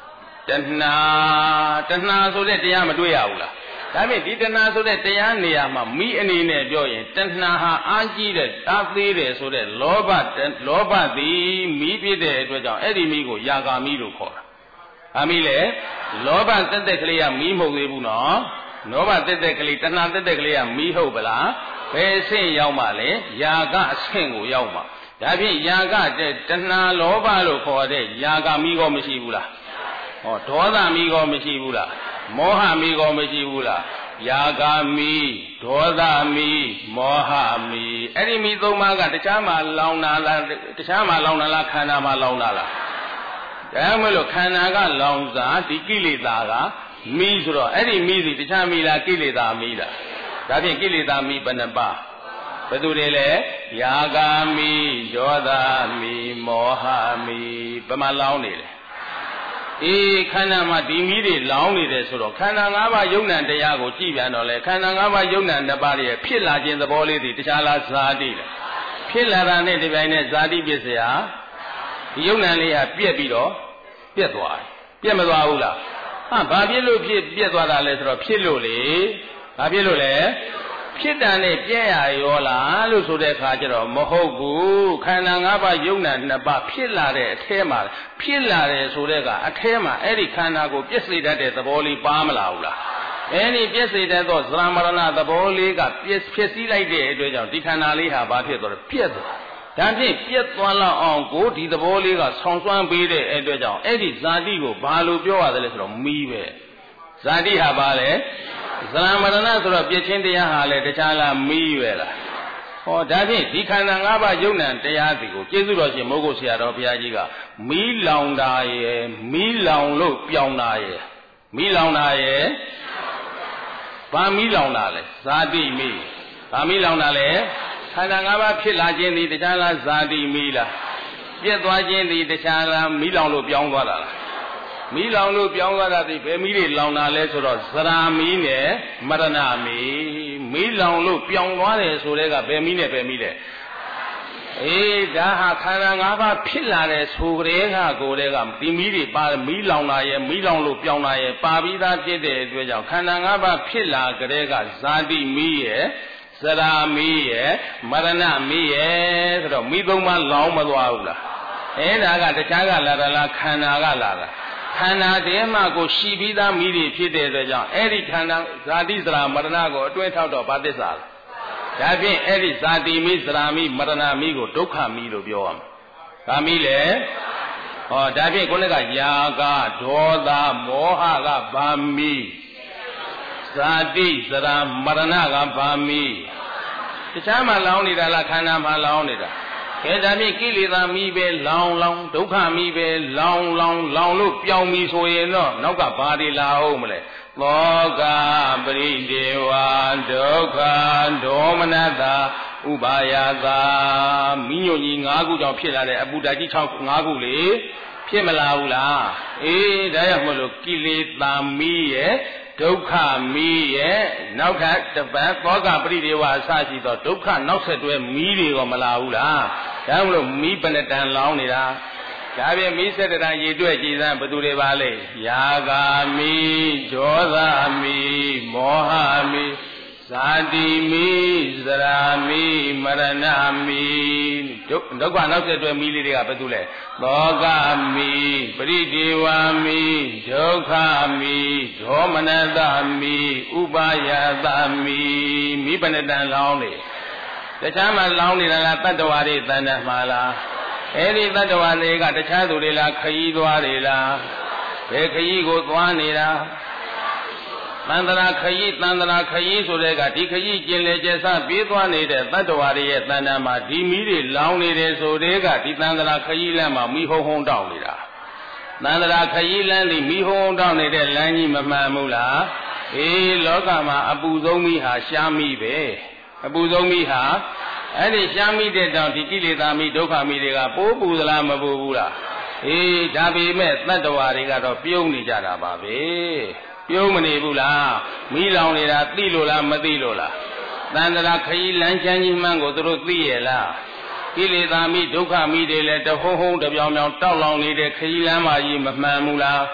တဏဆိုတဲ့တရားမတွေ့ရဘူးလားဒါဖြင့်ဒီတဏဆိုတဲ့တရားနေရာမှာမိအနေနဲ့ပြောရင်တဏဟာအားကြီးတဲ့တားသေးတယ်ဆိုတဲ့လောဘသည်မိဖြစ်တဲ့အတွက်ကြောင့်အဲ့ဒီမိကိုယာဂာမိလို့ခေါ်တာ။အမိလေလောဘတက်တက်ကလေးကမိမဟုတ်သေးဘူးနော်။လောဘတက်တက်ကလေးတဏတက်တက်ကလေးကမိဟုတ်ပလား။ဘယ်အဆင့်ရောက်မှလဲယာဂအဆင့်ကိုရောက်မှ။ဒါဖြင့်ယာဂတဲ့တဏလောဘလို့ခေါ်တဲ့ယာဂမိကောမရှိဘူးလား။ဟောဒေါသမီကောမရှိဘူးလားမောဟမီကောမရှိဘူးလားယာဂမီဒေါသမီမောဟမီအဲ့ဒီမီသုံးပါးကတခြားမှာလောင်တာလားတခြားမှာလောင်တာလားခန္ဓာမှာလောင်တာလားဒါမှမဟုတ်ခန္ဓာကလောင်စားဒီကိလေသာကမီဆိုတော့အဲ့ဒီမီစီတခြားမီလားကိလေသာမီလားဒါဖြင့်ကိလေသာမီဘယ်နှပါဘယ်သူတွေလဲယာဂမီဒေါသမီမောဟမီဘယ်မှာလောင်နေလဲခန္ဓာမှာဒီမီးတွေလောင်းနေတယ်ဆိုတော့ခန္ဓာ၅ပါးယုံနံတရားကိုကြည့်ပြန်တော့လေခန္ဓာ၅ပါးယုံနံနှစ်ပါးရဲ့ဖြစ်လာခြင်းသဘောလေးတွေတခြားလားဇာတိလားဖြစ်လာတာနဲ့ဒီပိုင်းနဲ့ဇာတိပြစ်စရာဒီယုံနံလေးဟာပြက်ပြီးတော့ပြက်သွားတယ်ပြက်မသွားဘူးလားဘာဖြစ်လို့ပြက်သွားတာလဲဆိုတော့ဖြစ်လို့လေဘာဖြစ်လို့လဲဖြစ်တာနဲ့ပြည့်ရရောလားလို့ဆိုတဲ့အခါကျတော့မဟုတ်ဘူးခန္ဓာ၅ပါးယုံနာနှစ်ပါးဖြစ်လာတဲ့အထဲမှာဖြစ်လာတယ်ဆိုတဲ့ကအထဲမှာအဲ့ဒီခန္ဓာကိုပြည့်စုံတတ်တဲ့သဘောလေးပါမလာဘူးလားအဲ့ဒီပြည့်စုံတတ်သောသရမရဏသဘောလေးကဖြစ်စည်းလိုက်တဲ့အတွက်ကြောင့်ဒီခန္ဓာလေးဟာဘာဖြစ်သွားလဲပြည့်သွားဒါဖြင့်ပြည့်သွားလောက်အောင်ကိုဒီသဘောလေးကဆောင်းစွမ်းပေးတဲ့အတွက်ကြောင့်အဲ့ဒီဇာတိကိုဘာလို့ပြောရတယ်လဲဆိုတော့မီးပဲဇာတိဟာဘာလဲသရမရဏဆိုတော့ပြည့်ချင်းတရားဟာလေတခြားလားမီးရွယ်လားဟောဒါဖြင့်ဒီခန္ဓာ၅ပါးယုံနံတရားစီကိုကျေးဇူးတော်ရှင်မိုးကုတ်ဆရာတော်ဘုရားကြီးကမီးလောင်တာရဲ့မီးလောင်လို့ပြောင်းတာရဲ့မီးလောင်တာရဲ့ဘာမီးလောင်တာလဲဇာတိမီးဘာမီးလောင်တာလဲခန္ဓာ၅ပါးဖြစ်လာခြင်းဒီတခြားလားဇာတိမီးလားပြည့်သွားခြင်းဒီတခြားလားမီးလောင်လို့ပြောင်းသွားတာလားမီးလောင်လို့ပြောင်းသွားတာဒီဘယ်မီးတွေလောင်တာလဲဆိုတော့သရာမီးနဲ့မရဏမီးမီးလောင်လို့ပြောင်းသွားတယ်ဆိုတဲ့ကဘယ်မီးနဲ့ဘယ်မီးလဲဒါဟာခန္ဓာ၅ပါးဖြစ်လာတဲ့ဆိုကြတဲ့ကကိုယ်တည်းကဒီမီးတွေပါမီးလောင်တာရဲ့မီးလောင်လို့ပြောင်းတာရဲ့ပါပြီးသားဖြစ်တဲ့အတွက်ကြောင့်ခန္ဓာ၅ပါးဖြစ်လာကြတဲ့ကဇာတိမီးရဲ့သရာမီးရဲ့မရဏမီးရဲ့ဆိုတော့မီးသုံးပါးလောင်မသွားဘူးလားဒါကတခြားကလာတာလားခန္ဓာကလာတာခန္ဓာတည်းမှာကိုရှိပြီးသားမိတွေဖြစ်တဲ့အတွက်ကြောင့်အဲ့ဒီခန္ဓာဇာတိစရာမရဏကိုအတွင်းထောက်တော့ဘာသစ္စာလဲဒါဖြင့်အဲ့ဒီဇာတိမိစရာမိမရဏမိကိုဒုက္ခမိလို့ပြောရမှာဘာမိလဲဟောဒါဖြင့်ခုနကယာကဒေါသမောဟကဘာမိဇာတိစရာမရဏကဘာမိတခြားမှာလောင်းနေတာလားခန္ဓာမှာလောင်းနေတာကဲဒါဖြင့်ကိလေသာမိပဲလောင်လောင်ဒုက္ခမိပဲလောင်လောင်လောင်လို့ပြောင်းပြီဆိုရင်တော့နောက်ကဘာတွေလာအောင်မလဲသောကပရိဒေဝဒုက္ခဒေါမနတာဥပါယတာမိညွန့်ကြီး၅ခုကြောင့်ဖြစ်လာတဲ့အပူဓာတ်ကြီး၅ခုလေဖြစ်မလာဘူးလားဒါရမလို့ကိလေသာမိရဲ့ဒုက္ခမီးရဲ့နောက်ထပ်တပတ်သောကပရိဒေဝအစရှိသောဒုက္ခနောက်ဆက်တွဲမီးတွေကမလာဘူးလားဒါမလို့မီးပဏတန်လောင်းနေတာဒါပြင်မီးဆက်တန်ရေတွက်ကြည်စမ်းဘယ်သူတွေပါလဲယာဂာမီးဒေါသမီးမောဟမီးဇာတိမီးသရာမီးမရဏမီးဒုက္ခနောက်ဆက်တွဲမီးလေးတွေကဘယ်သူလဲသောကမီးပရိဒေဝမီးဒုက္ခမီးဒေါမနတမီးဥပါယတမီးမီးပဏတန်လောင်းနေတခြားမှာလောင်းနေတာလားတတ္တဝါတွေတဏ္ဍမှာလားအဲ့ဒီတတ္တဝါတွေကတခြားသူတွေလားခရီးသွားတွေလားဘယ်ခရီးကိုသွားနေတာသန္တရာခရီးဆိုတဲ့ကဒီခရီးကျင်လေကျဆပြေးသွားနေတဲ့တတ္တဝါတွေရဲ့တဏ္ဍမှာဒီမီးတွေလောင်းနေတယ်ဆိုတဲ့ကဒီသန္တရာခရီးလမ်းမှာမီးဟုံဟုံတောက်နေတာသန္တရာခရီးလမ်းဒီမီးဟုံဟုံတောက်နေတဲ့လမ်းကြီးမမှန်ဘူးလားလောကမှာအပူဆုံးမီးဟာရှားမီးပဲအပူဆုံးမီးဟာအဲ့ဒီရှားမီးတဲ့တောင်ဒီကိလေသာမီးဒုက္ခမီးတွေကပိုးပူသလားမပူဘူးလားဒါပေမဲ့တတ္တဝါတွေကတော့ပြုံးနေကြတာပါပဲပြုံးမနေဘူးလားမီးလောင်နေတာသိလို့လားမသိလို့လားသန္တရာခရီးလမ်းချမ်းကြီးမှန်းကိုသူတို့သိရဲ့လားကိလေသာမီးဒုက္ခမီးတွေလည်းတဟုံဟုံတပြောင်ပြောင်တောက်လောင်နေတဲ့ခရီးလမ်းမကြီးမမှန်ဘူးလား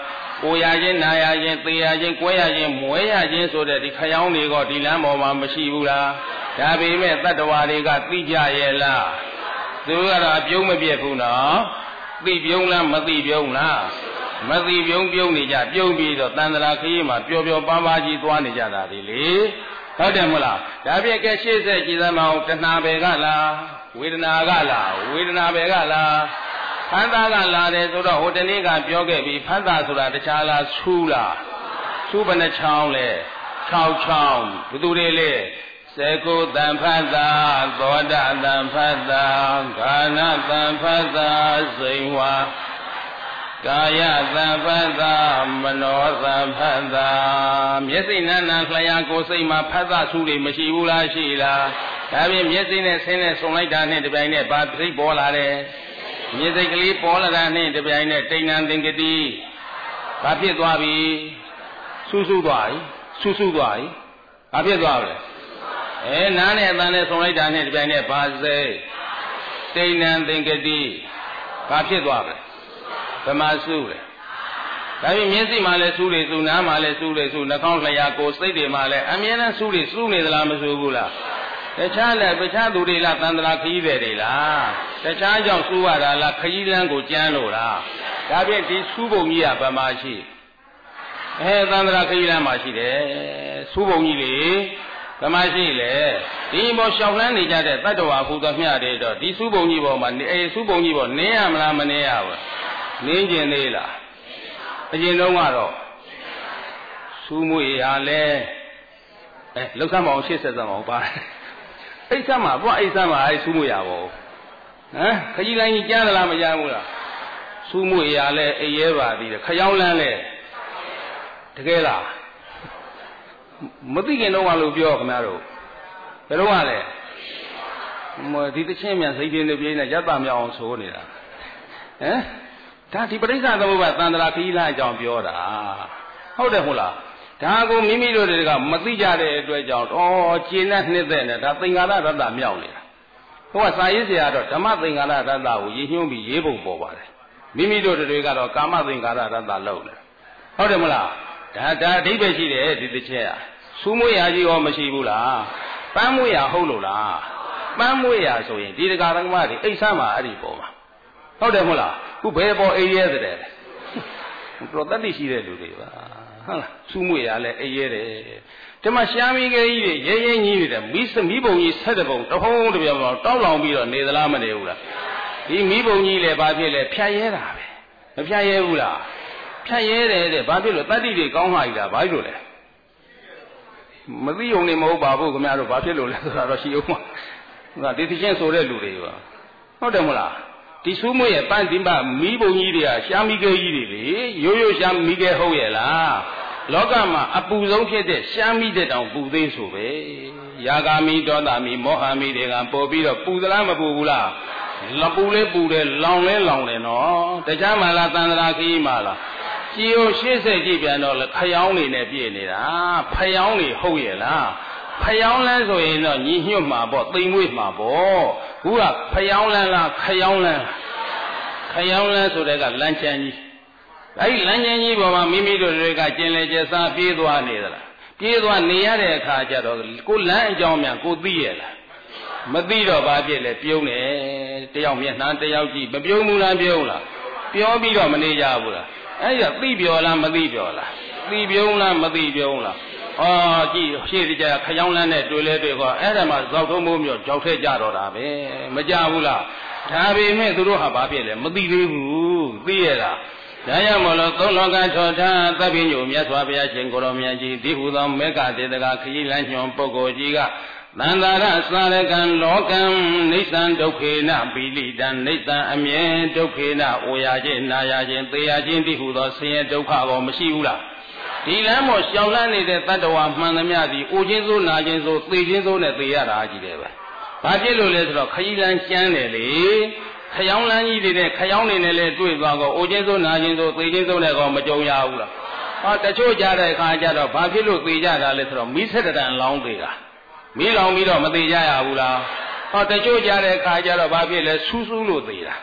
အိုရခြင်းနာရခြင်းသေရခြင်းကွဲရခြင်းမွဲရခြင်းဆိုတဲ့ဒီခရောင်းတွေကဒီလမ်းပေါ်မှာမရှိဘူးလားဒါပေမဲ့တတ္တဝါတွေကသိကြရဲ့လားသူကတော့ပြုံးမပြတ်ဘူးနော်သိပြုံးလားမသိပြုံးလားမသိပြုံးပြုံးနေကြပြုံးပြီးတော့တန်ត្រာခရီးမှာပျော်ပျော်ပါးပါးကြီးသွားနေကြတာဒီလေဟုတ်တယ်မလားဒါပြည့်ကဲရှေ့ဆက်ကြည်သမောင်တဏှာပဲကလားဝေဒနာကလားဝေဒနာပဲကလားဖန်တာကလာတယ်ဆိုတော့ဟိုတနေ့ကပြောခဲ့ပြီးဖန်တာဆိုတာတခြားလားဆူးလားဆူးဘယ်နှချောင်းလဲ6ချောင်းဘယ်သူတွေလဲစေကုတံဖတ်တာသောတာတံဖတ်တာဂာနတံဖတ်တာစိန်ဝါကာယတံဖတ်တာမနောတံဖတ်တာမျက်စိနဲ့လျှာကိုယ်စိတ်မှာဖတ်တာဆူးတွေမရှိဘူးလားရှိလားဒါပြင်မျက်စိနဲ့ဆင်းနဲ့ဆုံလိုက်တာနဲ့တပြိုင်နဲ့ဘာပြိပေါ်လာတယ်မြေစိတ်ကလေးပေါ်လာတာနဲ့တပြိုင်နဲ့တိဏ္ဏသင်္ကတိဘာဖြစ်သွားပြီဆူဆူသွားပြီဆူဆူသွားပြီဘာဖြစ်သွားပြီနားနဲ့အသံနဲ့ဆုံလိုက်တာနဲ့တပြိုင်နဲ့ဘာစိတ်တိဏ္ဏသင်္ကတိဘာဖြစ်သွားပြီဗမာဆူတယ်ဒါပြင်မျက်စိမှာလည်းဆူတယ်ဆူနားမှာလည်းဆူတယ်ဆူနှာခေါင်းလျှာကိုယ်စိတ်တွေမှာလည်းအမြဲတမ်းဆူတယ်ဆူနေသလားမဆူဘူးလားတခြားလည်းတခြားသူတွေလားတန်ត្រာခရီးတွေလားတခြားကြောင့်ဆူရတာလားခရီးလမ်းကိုကြမ်းလို့လားဒါဖြင့်ဒီဆူပုံကြီးကဗမာရှိတန်ត្រာခရီးလမ်းမှာရှိတယ်ဆူပုံကြီးလေဗမာရှိလေဒီဘောရှောက်လန်းနေကြတဲ့တတ္တဝါဟူသောမြတ်တွေတော့ဒီဆူပုံကြီးပေါ်မှာဆူပုံကြီးပေါ်နင်းရမလားမနင်းရဘူးနင်းကျင်သေးလားအရင်တုန်းကတော့ဆူမွေရလဲလောက်ဆမ်းမအောင်ရှေ့ဆက်ဆမ်းမအောင်ပါတယ်အိတ်ဆမ်းမှာဘွားအိတ်ဆမ်းမှာဆူမွေရပါဘူးခကြီးလိုင်းကြီးကြားသလားမကြားဘူးလားဆူမွေရလဲအိရဲပါသေးတယ်ခရောင်းလန်းလဲတကယ်လားမသိခင်တော့လို့ပြောခင်ဗျားတို့ဘယ်တော့မှလဲဒီတချင်းမြန်စိတ်ပြင်းနေပြင်းနဲ့ရပ်တာမြောက်အောင်ဆိုနေတာဒါဒီပရိစ္ဆာသမုပ္ပါသန္တရာခီးလာအကြောင်းပြောတာဟုတ်တယ်ဟုတ်လားဒါကိုမိမိတို့တွေကမသိကြတဲ့အတွက်ကြောင့်ကျင့်တဲ့နှစ်သက်နဲ့ဒါသင်္ကာရတ္တမြောက်နေတာဟိုကစာရေးဆရာတော့ဓမ္မသင်္ကာရတ္တကိုရည်ညွှန်းပြီးရေးပုံပေါ်ပါတယ်မိမိတို့တွေကတော့ကာမသင်္ကာရတ္တလုပ်နေဟုတ်တယ်မလားဒါအဓိပ္ပာယ်ရှိတယ်ဒီတစ်ချက်ကဆူးမွေးရာကြီးရောမရှိဘူးလားပန်းမွေးရာဟုတ်လို့လားပန်းမွေးရာဆိုရင်ဒီတရားဓမ္မတွေအိတ်ဆမ်းမှာအဲ့ဒီပေါ်မှာဟုတ်တယ်မဟုတ်လားခုဘယ်ပေါ်အိရဲတဲ့တော်တတ်သိရှိတဲ့လူတွေပါဟုတ်လားဆူးမွေရလဲအိရဲတယ်ဒီမှာရှားမီကလေးကြီးတွေရဲရဲကြီးနေတဲ့မီးပုံကြီးဆက်တဲ့ပုံတဟုံးတပြောင်တောက်လောင်ပြီးတော့နေသလားမနေဘူးလားဒီမီးပုံကြီးလည်းဘာဖြစ်လဲဖြတ်ရဲတာပဲမဖြတ်ရဲဘူးလားဖြတ်ရဲတယ်တဲ့ဘာဖြစ်လို့တတ္တိတွေကောင်းမှကြီးတာဘာလို့လဲမသိုံနေမဟုတ်ပါဘူးခင်ဗျားတို့ဘာဖြစ်လို့လဲဆိုတာတော့ရှိအောင်ပါဒီသချင်းဆိုတဲ့လူတွေပါဟုတ်တယ်မလားဒီဆူးမွေရဲ့ပန်းဒီမမီးပုံကြီးတွေကရှားမီကဲကြီးတွေလေရိုးရိုးရှားမီကဲဟုတ်ရဲ့လားလောကမှာအပူဆုံးဖြစ်တဲ့ရှားမီတဲ့တောင်ပူသေးဆိုပဲယာဂာမီဒေါသမီမောဟမီတွေကပေါ်ပြီးတော့ပူသလားမပူဘူးလားလပူလဲပူတယ်လောင်လဲလောင်တယ်နော်တခြားမှလားသန္တရာခီးမှလားကြည်ကိုရှေ့ဆက်ကြည့်ပြန်တော့ခရောင်းနေနဲ့ပြည့်နေတာဖယောင်းနေဟုတ်ရဲ့လားဖယောင်းလန်းဆိုရင်တော့ညီညွတ်မှာပေါ့သိမ်မွေ့မှာပေါ့ခုကဖယောင်းလန်းလားခယောင်းလန်းခယောင်းလန်းဆိုတဲ့ကလမ်းချမ်းကြီးအဲဒီလမ်းချမ်းကြီးပေါ်မှာမိမိတို့တွေကကျင်လေကျစားပြေးသွားနေသလားပြေးသွားနေရတဲ့အခါကျတော့ကိုလမ်းအကြောင်းများကိုသိရဲ့လားမသိတော့ဘာဖြစ်လဲပြုံးတယ်တယောက်မျက်နှာတယောက်ကြည့်မပြုံးဘူးလားပြုံးလားပြောပြီးတော့မနေကြဘူးလားအဲ့ဒါသိပြောလားမသိပြောလားသိပြုံးလားမသိပြုံးလားကြည့်ရှေ့ကြခရောင်းလန်းနဲ့တွေ့လဲတွေ့ခေါ်အဲ့ဒါမှဇောက်ထုံးမိုးမျိုးကြောက်ထဲကြတော့တာပဲမကြဘူးလားဒါပေမဲ့သူတို့ဟာဘာဖြစ်လဲမသိသေးဘူးသိရလားဒါရမလို့သုံးလောကထောထားသဗ္ဗညုမြတ်စွာဘုရားရှင်ကိုရောမြတ်ကြီးဒီဟူသောမေဃတေတကခရီးလမ်းညွန်ပုဂ္ဂိုလ်ကြီးကသန္တာရသာရကံလောကံနိစ္စံဒုက္ခေနပိလိတံနိစ္စံအမြဲဒုက္ခေနအိုရခြင်းနာရခြင်းသေရခြင်းဒီဟူသောဆင်းရဲဒုက္ခကိုမရှိဘူးလားဒီလမ်းပေါ်ရှောင်လန်းနေတဲ့တတ္တဝါမှန်သမျှသည်အိုခြင်းစိုးနာခြင်းစိုးသေခြင်းစိုးနဲ့သေရတာကြီးတယ်ပဲဘာဖြစ်လို့လဲဆိုတော့ခရီးလမ်းကျမ်းတယ်လေခရောင်းလမ်းကြီးတွေနဲ့ခရောင်းနေနဲ့လဲတွေ့သွားကောအိုခြင်းစိုးနာခြင်းစိုးသေခြင်းစိုးနဲ့ကောမကြုံရဘူးလားတချို့ကြတဲ့အခါကျတော့ဘာဖြစ်လို့သေကြတာလဲဆိုတော့မိဆက်တန်လောင်းသေးတာမီးလောင်ပြီးတော့မသေးကြရဘူးလားတချို့ကြတဲ့အခါကျတော့ဘာဖြစ်လဲဆူးဆူးလို့သေးတာ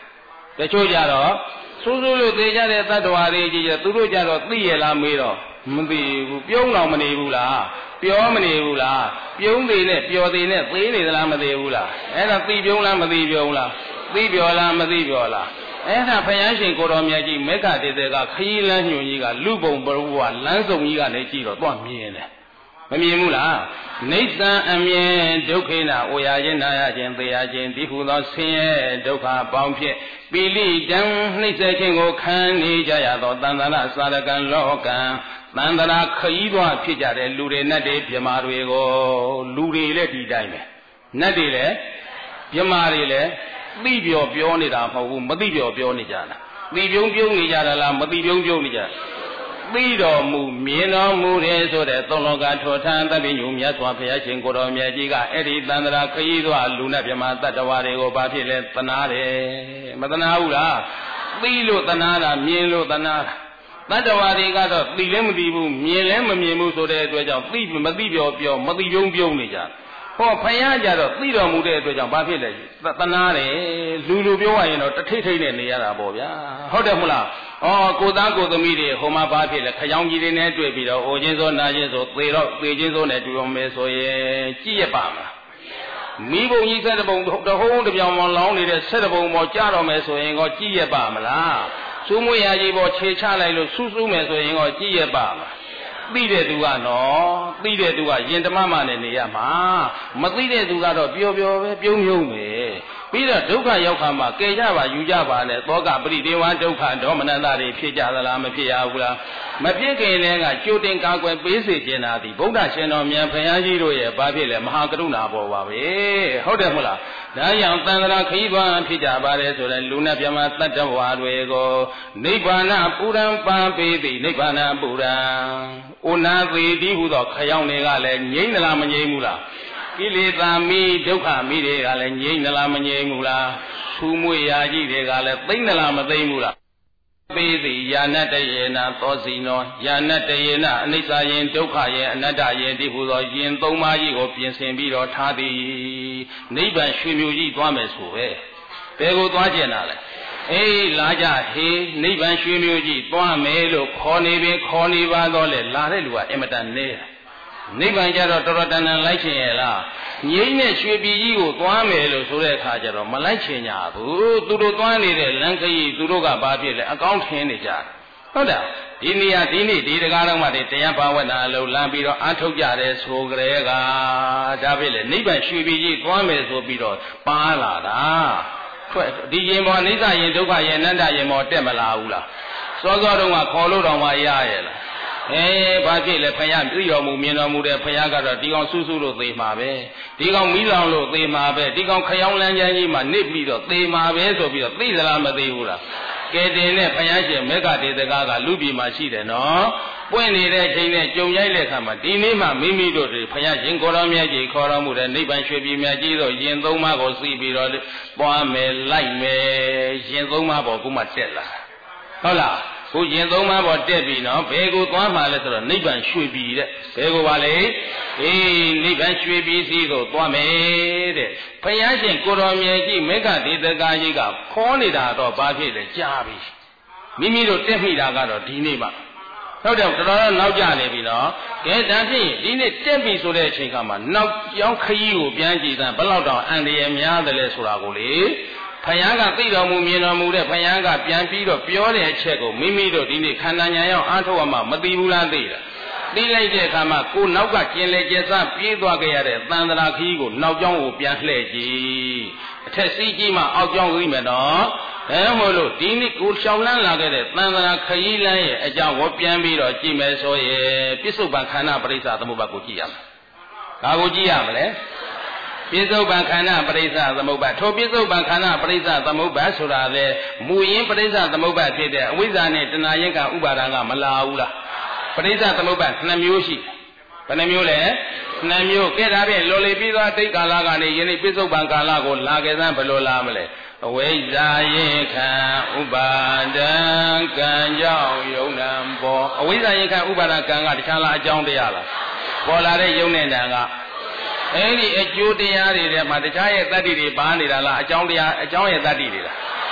တချို့ကြတော့ဆိုးဆိုးလို့သေကြတဲ့တတ္တဝါတွေကြီးကြသူတို့ကြတော့သိရလားမေးတော့မသိဘူးပြုံးတော့မနေဘူးလားပြောမနေဘူးလားပြုံးသေးနဲ့ပျော်သေးနဲ့သေးနေသလားမသေးဘူးလားအဲ့ဒါသိပြုံးလားမသိပြုံးလားသိပျော်လားမသိပျော်လားအဲ့ဒါဘုရားရှင်ကိုတော်မြတ်ကြီးမေဃတေတေကခရီးလမ်းညွှန်ကြီးကလူပုံဘဝလမ်းစုံကြီးကနေကြည့်တော့သွားမြင်တယ်မမြင်ဘူးလားနိစ္စံအမြင်ဒုက္ခိနာအိုရခြင်းနာရခြင်းသေရခြင်းဒီဟုသောဆင်းရဲဒုက္ခပေါင်းဖြင့်ပိလိတံနှိမ့်ဆက်ခြင်းကိုခံနေကြရသောတန်တရာစာရကံလောကံတန်တရာခရီးသွားဖြစ်ကြတဲ့လူတွေနတ်တွေပြမာတွေကိုလူတွေလည်းဒီတိုင်းပဲနတ်တွေလည်းပြမာတွေလည်းသိပြောနေတာမဟုတ်ဘူးမသိပြောနေကြတာသိပြုံးနေကြတာလားမသိပြုံးနေကြသိတော်မူမြင်တော်မူတယ်ဆိုတဲ့သုံးလောကထောထံသဗ္ဗညုမြတ်စွာဘုရားရှင်ကိုတော်မြတ်ကြီးကအဲ့ဒီတန်တရာခရီးသွားလူနဲ့ပြမတတ္တဝါတွေကိုဘာဖြစ်လဲသနာတယ်မသနာဘူးလားသိလို့သနာတာမြင်လို့သနာတာတတ္တဝါတွေကတော့သိလည်းမသိဘူးမြင်လည်းမမြင်ဘူးဆိုတဲ့အတွက်ကြောင့်သိမသိပြောမသိပြုံးနေကြဟောဖယားကြတော့သိတော်မူတဲ့အတွက်ကြောင့်ဘာဖြစ်လဲသနာတယ်လူပြောရရင်တော့တထိတ်နဲ့နေရတာပေါ့ဗျာဟုတ်တယ်မလားကိုသားကိုသမီးတွေဟိုမှာဘာဖြစ်လဲခရောင်ကြီးတွေနဲ့တွေ့ပြီးတော့အိုခြင်းစိုးနာခြင်းစိုးသေခြင်းစိုးနဲ့တွေ့ရမယ်ဆိုရင်ကြည့်ရပါမလားမိဘုံကြီးဆက်တပုံတဟုံးတပြောင်မောင်လောင်းနေတဲ့ဆက်တပုံပေါ်ကြတော့မယ်ဆိုရင်ကြည့်ရပါမလားစူးမွေးရကြီးပေါ်ခြေချလိုက်လို့စူးစူးမယ်ဆိုရင်ကြည့်ရပါမလားသိတဲ့သူကနော်သိတဲ့သူကယင်ဓမ္မမနဲ့နေရမှာမသိတဲ့သူကတော့ပျော်ပဲပြုံးပဲပြီးတော့ဒုက္ခရောက်ခါမှာကယ်ကြပါယူကြပါနဲ့သောကပရိဒေဝဒုက္ခဒေါမနတတွေဖြစ်ကြသလားမဖြစ်ရဘူးလားမဖြစ်ခင်လည်းကကြိုတင်ကာကွယ်ပေးစေခြင်းသာသည်ဗုဒ္ဓရှင်တော်မြတ်ဘုရားကြီးတို့ရဲ့ဘာဖြစ်လဲမဟာကရုဏာပေါ်ပါပဲဟုတ်တယ်မဟုတ်လားဒါကြောင့်သံဃာခရီးသွားဖြစ်ကြပါတယ်ဆိုတဲ့လူနဲ့ပြမတတ္တဝါတွေကိုနိဗ္ဗာန်ပူရံပန်းပေးသည်နိဗ္ဗာန်ပူရံဩနာသေးတိဟုသောခရောင်တွေကလည်းငြိမ့်သလားမငြိမ့်ဘူးလားကိလေသာမိဒုက္ခမိတွေကလည်းငြိမ့်သလားမငြိမ့်ဘူးလားဆူမွေရာကြီးတွေကလည်းသိမ့်သလားမသိမ့်ဘူးလားပေးသည်ယာနတယေနသောစီနောယာနတယေနအနိစ္စယင်ဒုက္ခယင်အနတ္တယင်ဒီဟုသောယင်သုံးပါးကြီးကိုပြင်ဆင်ပြီးတော့ထားသည်နိဗ္ဗာန်ရွှေမြို့ကြီးသွားမယ်ဆိုပဲဘယ်ကိုသွားကျင်တာလဲအေးလာကြဟေးနိဗ္ဗာန်ရွှေမြို့ကြီးသွားမယ်လို့ခေါ်နေပါတော့လေလာတဲ့လူကအင်မတန်နေတယ်နိဗ္ဗာန်ကြတော့တော်တန်လိုက်ချင်ရဲ့လားငြိမ့်တဲ့ရွှေပြည်ကြီးကိုသွားမယ်လို့ဆိုတဲ့အခါကျတော့မလိုက်ချင်ကြဘူးသူတို့သွားနေတဲ့လမ်းခရီးသူတို့ကဘာဖြစ်လဲအကောင်းထင်းနေကြတယ်ဟုတ်တယ်ဒီနေရာဒီနေ့ဒီတရားတော်မှတရားဘာဝနာလို့လမ်းပြီးတော့အားထုတ်ကြတယ်ဆိုကြတဲ့ကဒါဖြစ်လေနိဗ္ဗာန်ရွှေပြည်ကြီးသွားမယ်ဆိုပြီးတော့ပါလာတာဒီရင်ပေါ်အိဋ္ဌရင်ဒုက္ခရင်အနတ္တရင်ပေါ်တက်မလာဘူးလားစောစောတုန်းကခေါ်လို့တော့မှရရဲ့လားဘာဖြစ်လဲဖယားသိတော်မူမြင်တော်မူတဲ့ဖယားကတော့ဒီကောင်ဆူဆူလို့သေမှာပဲဒီကောင်မီးလောင်လို့သေမှာပဲဒီကောင်ခရောင်လန်းချမ်းကြီးမှာနစ်ပြီးတော့သေမှာပဲဆိုပြီးတော့သိသလားမသိဘူးလားကဲတင်နဲ့ဖယားရှင်မေဃတေတကားကလူပြည်မှာရှိတယ်နော်ပွင့်နေတဲ့ချိန်နဲ့ကြုံရိုက်တဲ့အခါမှာဒီနေ့မှမိမိတို့တွေဖယားရှင်ကိုတော်မြတ်ကြီးခေါ်တော်မူတဲ့နိဗ္ဗာန်ရွှေပြည်မြတ်ကြီးတို့ယင်သုံးပါးကိုစီးပြီးတော့ပွားမယ်လိုက်မယ်ယင်သုံးပါးပေါ်ကမှတက်လာဟုတ်လားကိုယင်သုံးပါးပေါ်တက်ပြီနော်ဘယ်ကိုသွားမှလဲဆိုတော့နိဗ္ဗာန်ရွှေပြည်တဲ့ဘယ်ကိုပါလဲနိဗ္ဗာန်ရွှေပြည်စီကိုသွားမယ်တဲ့ဘုရားရှင်ကိုတော်မြတ်ကြီးမေဃဒေသကာကြီးကခေါ်နေတာတော့ဘာဖြစ်လဲကြားပြီမိမိတို့တက်မိတာကတော့ဒီနေ့မှဟုတ်တယ်တော်တော်နောက်ကျနေပြီနော်ကဲဒါဖြင့်ဒီနေ့တက်ပြီဆိုတဲ့အချိန်ကမှနောက်ကြောင်းခရီးကိုပြန်ကြည့်တာဘယ်လောက်တောင်အန္တရာယ်များတယ်လဲဆိုတာကိုလေဖယားကသိတော်မူမြင်တော်မူတဲ့ဖယားကပြန်ပြီးတော့ပြောတဲ့အချက်ကိုမိမိတို့ဒီနေ့ခန္ဓာညာရောက်အားထုတ်ရမှမသိဘူးလားသိလားသိလိုက်တဲ့အခါမှာကိုနောက်ကကျင်လေကျစပြေးသွားခဲ့ရတဲ့သန္တရာခီးကိုနောက်ကျောင်းကိုပြန်လှည့်ကြည့်အထက်စီးကြီးမှအောက်ကျောင်းကြီးမယ်နော်ဒါမို့လို့ဒီနေ့ကိုရှောင်းလန်းလာခဲ့တဲ့သန္တရာခရီးလမ်းရဲ့အကြောင်းကိုပြန်ပြီးတော့ကြည့်မယ်ဆိုရင်ပြစ္ဆုတ်ပံခန္ဓာပရိစ္ဆာသမုပ္ပါကိုကြည့်ရမယ်ဒါကိုကြည့်ရမလဲပြစ္ဆုတ်ပံခန္ဓာပရိစ္ဆာသမုပ္ပါထိုပြစ္ဆုတ်ပံခန္ဓာပရိစ္ဆာသမုပ္ပါဆိုတာလေမူရင်းပရိစ္ဆာသမုပ္ပါဖြစ်တဲ့အဝိဇ္ဇာနဲ့တဏှာရင်ကဥပါဒံကမလာဘူးလားပရိစ္ဆာသမုပ္ပါ2မျိုးရှိဘယ်နှမျိုးလဲ2မျိုးကဲဒါဖြင့်လော်လီပြီးသွားတိတ်ကာလကနေယနေ့ပြစ္ဆုတ်ပံကာလကိုလာခဲ့စမ်းဘယ်လိုလာမလဲအဝိဇ္ဇာရင်ခံဥပါဒံကံကြောင့်ယုံနံပေါ်အဝိဇ္ဇာရင်ခံဥပါဒံကံကတခြားလားအကြောင်းတရားလားပေါ်လာတဲ့ယုံနဲ့နံကအဲ့ဒီအကျိုးတရားတွေထဲမှာတခြားရဲ့တတ္တိတွေပါနေတာလားအကြောင်းတရားအကြောင်းရဲ့တတ္တိတွေလား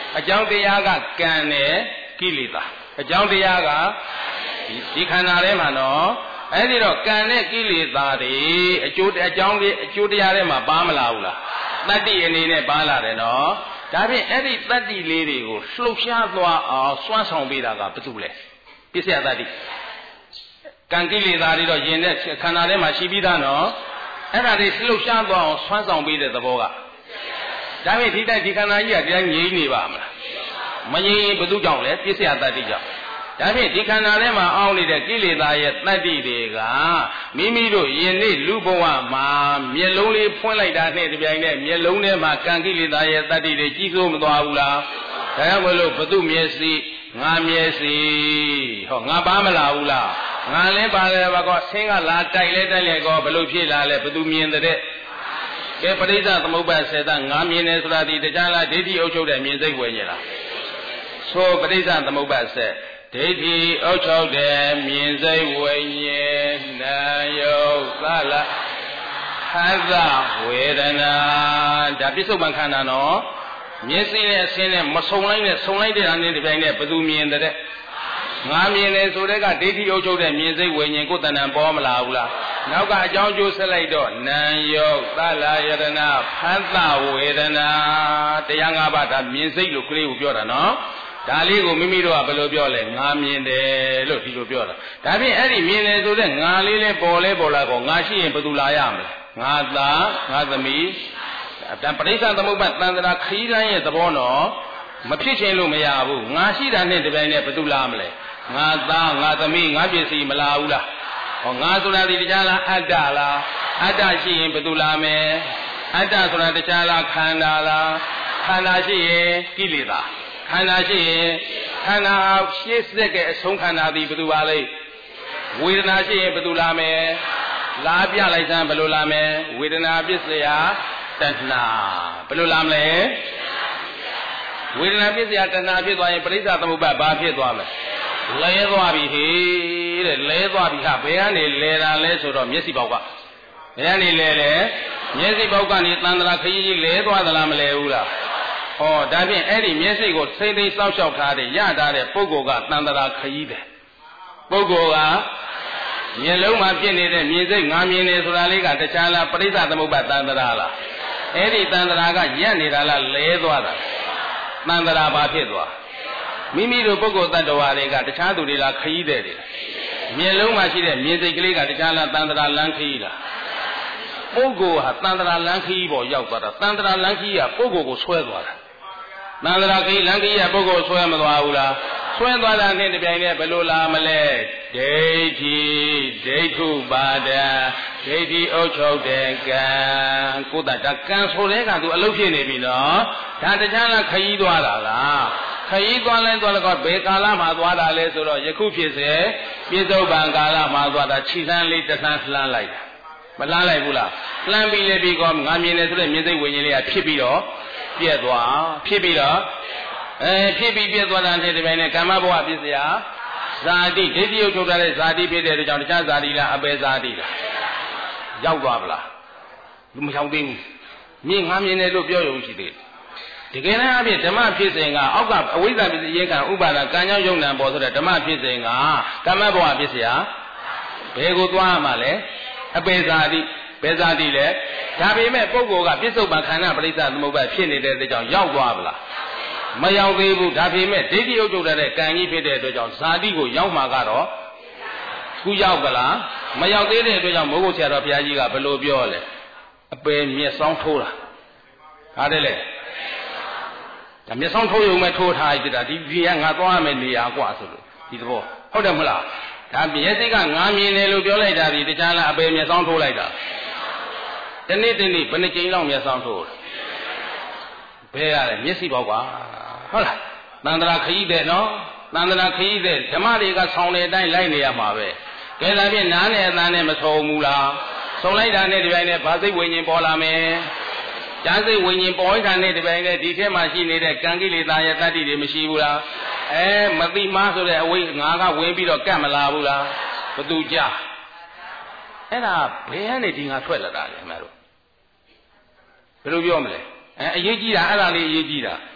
အကြောင်းတရားကကံနဲ့ကိလေသာအကြောင်းတရားကဒီခန္ဓာထဲမှာနော်အဲ့ဒီတော့ကံနဲ့ကိလေသာတွေအကျိုးအကြောင်းတွေအကျိုးတရားထဲမှာပါမလာဘူးလားတတ္တိအနေနဲ့ပါလာတယ်နော်ဒါဖြင့်အဲ့ဒီတတ္တိလေးတွေကိုလှုပ်ရှားသွားအောင်စွမ်းဆောင်ပေးတာကဘာတူလဲပစ္စယတတ္တိကံကိလေသာတွေတော့ယင်တဲ့ခန္ဓာထဲမှာရှိပြီးသားနော်အဲ့ဒါတွေလှုပ်ရှားသွားအောင်စွမ်းဆောင်ပေးတဲ့သဘောကဒါဖြင့်ဒီတိုက်ဒီခန္ဓာကြီးကတရားငြိမ့်နေပါမလားမငြိမ့်ဘယ်သူကြောင့်လဲပစ္စယတတ္တိကြောင့်ဒါဖြင့်ဒီခန္ဓာထဲမှာအောင်းနေတဲ့ကိလေသာရဲ့တတ္တိတွေကမိမိတို့ယင်နေ့လူဘဝမှာမျက်လုံးလေးဖွင့်လိုက်တာနဲ့တပြိုင်နက်မျက်လုံးထဲမှာကံကိလေသာရဲ့တတ္တိတွေကြီးစိုးမသွားဘူးလားဒါကြောင့်မလို့ဘုသူမျက်စိငါမျက်စိဟောငါပါမလာဘူးလားငါလည်းပါလဲပါကောဆင်းကလာတိုက်လဲတိုက်လဲကောဘလို့ဖြစ်လာလဲဘသူမြင်တဲ့ကဲပရိစ္ဆသမုပ္ပါစေတငါမြင်တယ်ဆိုတာဒီတရားလားဒိဋ္ဌိအုပ်ချုပ်တဲ့မြင်စိတ်ဝယ်ညလားဆိုပရိစ္ဆသမုပ္ပါစေဒိဋ္ဌိအုပ်ချုပ်တဲ့မြင်စိတ်ဝိညာဉ်နာယုတ်သလဟသဝေဒနာဒါပြစ္ဆုတ်ပံခန္ဓာနော်မျက်စိနဲ့အဆင်းနဲ့မဆုံလိုက်နဲ့ဆုံလိုက်တဲ့အနေနဲ့ဒီပိုင်းနဲ့ဘသူမြင်တဲ့ငါမြင်တယ်ဆိုတဲ့ကဒိဋ္ဌိအုပ်ချုပ်တဲ့မြင်စိတ်ဝိညာဉ်ကိုယ်တဏ္ဍပေါ်မလာဘူးလားနောက်ကအကြောင်းကျိုးဆက်လိုက်တော့နာယုတ်သလယတနာဖသဝေဒနာတရား၅ပါးဒါမြင်စိတ်လို့ကလေးကိုပြောတာနော်ဒါလေးကိုမိမိတို့ကဘယ်လိုပြောလဲငါမြင်တယ်လို့ဒီလိုပြောတာဒါဖြင့်အဲ့ဒီမြင်တယ်ဆိုတဲ့ငါလေးလဲပေါ်လာကောငါရှိရင်ဘယ်သူလာရမလဲငါသားငါသမီးဒါပရိစ္ဆသမုပ္ပါတန်တရာခရီးလမ်းရဲ့သဘောနော်မဖြစ်ချင်လို့မရဘူးငါရှိတာနဲ့ဒီပိုင်းနဲ့ဘယ်သူလာမလဲငါသားငါသမီးငါပစ္စည်းမလာဘူးလားဟောငါဆိုတာဒီတရားလားအတ္တလားအတ္တရှိရင်ဘယ်သူလာမယ်အတ္တဆိုတာတရားလားခန္ဓာလားခန္ဓာရှိရင်ကိလေသာခန္ဓာရှိရင်ခန္ဓာရှင်းစက်တဲ့အဆုံးခန္ဓာသည်ဘယ်သူပါလဲဝေဒနာရှိရင်ဘယ်သူလာမယ်လာပြလိုက်စမ်းဘယ်လိုလာမယ်ဝေဒနာပစ္စယတဏှာဘယ်လိုလာမလဲဝေဒနာပစ္စယတဏှာဖြစ်သွားရင်ပရိစ္ဆသမုပ္ပါဘာဖြစ်သွားမလဲလဲသွားပြီဟေးတဲ့လဲသွားပြီဟာဘယ်ကနေလဲတာလဲဆိုတော့မျက်စိပေါက်ကဘယ်ကနေလဲလဲမျက်စိပေါက်ကနေသံသရာခရီးကြီးလဲသွားသလားမလဲဘူးလားဟောဒါဖြင့်အဲ့ဒီမျက်စိကိုစိမ့်သိမ်းစောင့်ရှောက်ထားတဲ့ရထားတဲ့ပုဂ္ဂိုလ်ကသံသရာခရီးတယ်ပုဂ္ဂိုလ်ကမျက်လုံးမှာဖြစ်နေတဲ့မြင်စိတ်ငါမြင်နေဆိုတာလေးကတခြားလားပရိစ္ဆသမုပ္ပါသံသရာလားအဲ့ဒီသံသရာကရက်နေတာလားလဲသွားတာသံသရာဘာဖြစ်သွားမိမိတို့ပုဂ္ဂိုလ်တ attva တွေကတခြားသူတွေလားခရီးတယ်မျက်လုံးမှာရှိတဲ့မြင်စိတ်ကလေးကတခြားလားသံသရာလမ်းခရီးလားပုဂ္ဂိုလ်ဟာသံသရာလမ်းခရီးပေါ်ရောက်သွားတာသံသရာလမ်းခရီးကပုဂ္ဂိုလ်ကိုဆွဲသွားတာသံသရာခရီးလမ်းခရီးကပုဂ္ဂိုလ်ဆွဲမသွားဘူးလားဆွဲသွားတာနဲ့တပြိုင်တည်းဘယ်လိုလာမလဲဒိဋ္ဌိဒိဋ္ဌုပါဒံဒိဋ္ဌိအုပ်ချုပ်တဲ့ကံကိုယ်တဒါကံဆိုတဲ့ကသူအလုပ်ဖြစ်နေပြီနော်ဒါတခြားလားခရီးသွားတာလားခရီးသွားလိုက်တော့ဘယ်ကာလမှာသွားတာလဲဆိုတော့ယခုဖြစ်စေပြစ္ဆုတ်ပံကာလမှာသွားတာခြိလှမ်းလေးတစ်လှမ်းလှမ်းလိုက်တာမလှမ်းလိုက်ဘူးလားလှမ်းပြီးလေပြီးကောငါမြင်တယ်ဆိုတဲ့မြင်စိတ်ဝိညာဉ်လေးကဖြစ်ပြီးတော့ပြက်သွားဖြစ်ပြီးတော့ဖြစ်ပြီးပြက်သွားတာနဲ့ဒီပိုင်းနဲ့ကာမဘဝပစ္စယဇာတိဒိဋ္ဌိယုတ်ထုတ်ထားတဲ့ဇာတိဖြစ်တဲ့အတွက်ကြောင့်တခြားဇာတိလားအပေဇာတိလားရောက်သွားပလားမရောက်သေးဘူးမြင်ငါမြင်တယ်လို့ပြောရုံရှိသေးတယ်တကယ်တမ်းအဖြစ်ဓမ္မဖြစ်စဉ်ကအောက်ကအဝိဇ္ဇာပစ္စည်းရေခံဥပါဒကံကြောင့်ယုံနာပေါ်ဆိုတဲ့ဓမ္မဖြစ်စဉ်ကကာမဘဝပစ္စယဘယ်ကိုသွားမှလဲအပေဇာတိဘယ်ဇာတိလဲဒါပေမဲ့ပုဂ္ဂိုလ်ကပြစ္ဆုတ်ပံခန္ဓာပရိစ္ဆသမုပ္ပါဖြစ်နေတဲ့အတွက်ကြောင့်ရောက်သွားပလားမရောက်သေးဘူးဒါပေမဲ့ဒိဋ္ဌိဥဒ္ဒုတဲ့ကံကြီးဖြစ်တဲ့အတွက်ကြောင့်ဇာတိကိုရောက်မှာကတော့ခုရောက်ကလားမရောက်သေးတဲ့အတွက်ကြောင့်မိုးကုတ်ဆရာတော်ဘုရားကြီးကဘယ်လိုပြောလဲအပယ်မျက်စောင်းထိုးတာဟာတယ်လေဒါမျက်စောင်းထိုးရုံနဲ့ထိုးထားရတာဒီကငါသွားမယ်နေရာกว่าဆိုလို့ဒီသဘောဟုတ်တယ်မလားဒါမျက်စိကငါမြင်တယ်လို့ပြောလိုက်တာဒီတခြားလားအပယ်မျက်စောင်းထိုးလိုက်တာတနေ့တနေ့ဘယ်နှကြိမ်လောက်မျက်စောင်းထိုးဘယ်ရလဲမျက်စိပေါက်ကဟုတ်လားသန္တရာခရီးတဲ့နော်သန္တရာခရီးတဲ့ဓမ္မတွေကဆောင်းတဲ့အတိုင်းလိုက်နေရမှာပဲကဲဒါဖြင့်နားနဲ့အသံနဲ့မဆုံဘူးလားဆုံလိုက်တာနဲ့ဒီပိုင်းနဲ့ဗာစိတ်ဝိညာဉ်ပေါ်လာမယ်ဉာဏ်စိတ်ဝိညာဉ်ပေါ်လိုက်တာနဲ့ဒီပိုင်းနဲ့ဒီထဲမှာရှိနေတဲ့ကံကိလေသာရဲ့တတ္တိတွေမရှိဘူးလားမသိမှဆိုတဲ့အဝိငါကဝင်ပြီးတော့ကတ်မလာဘူးလားဘသူကြအဲ့ဒါဘယ်ကနေဒီငါထွက်လာတာလဲခင်ဗျားတို့ဘယ်လိုပြောမလဲအရေးကြီးတာအဲ့ဒါလေးအရေးကြီးတာ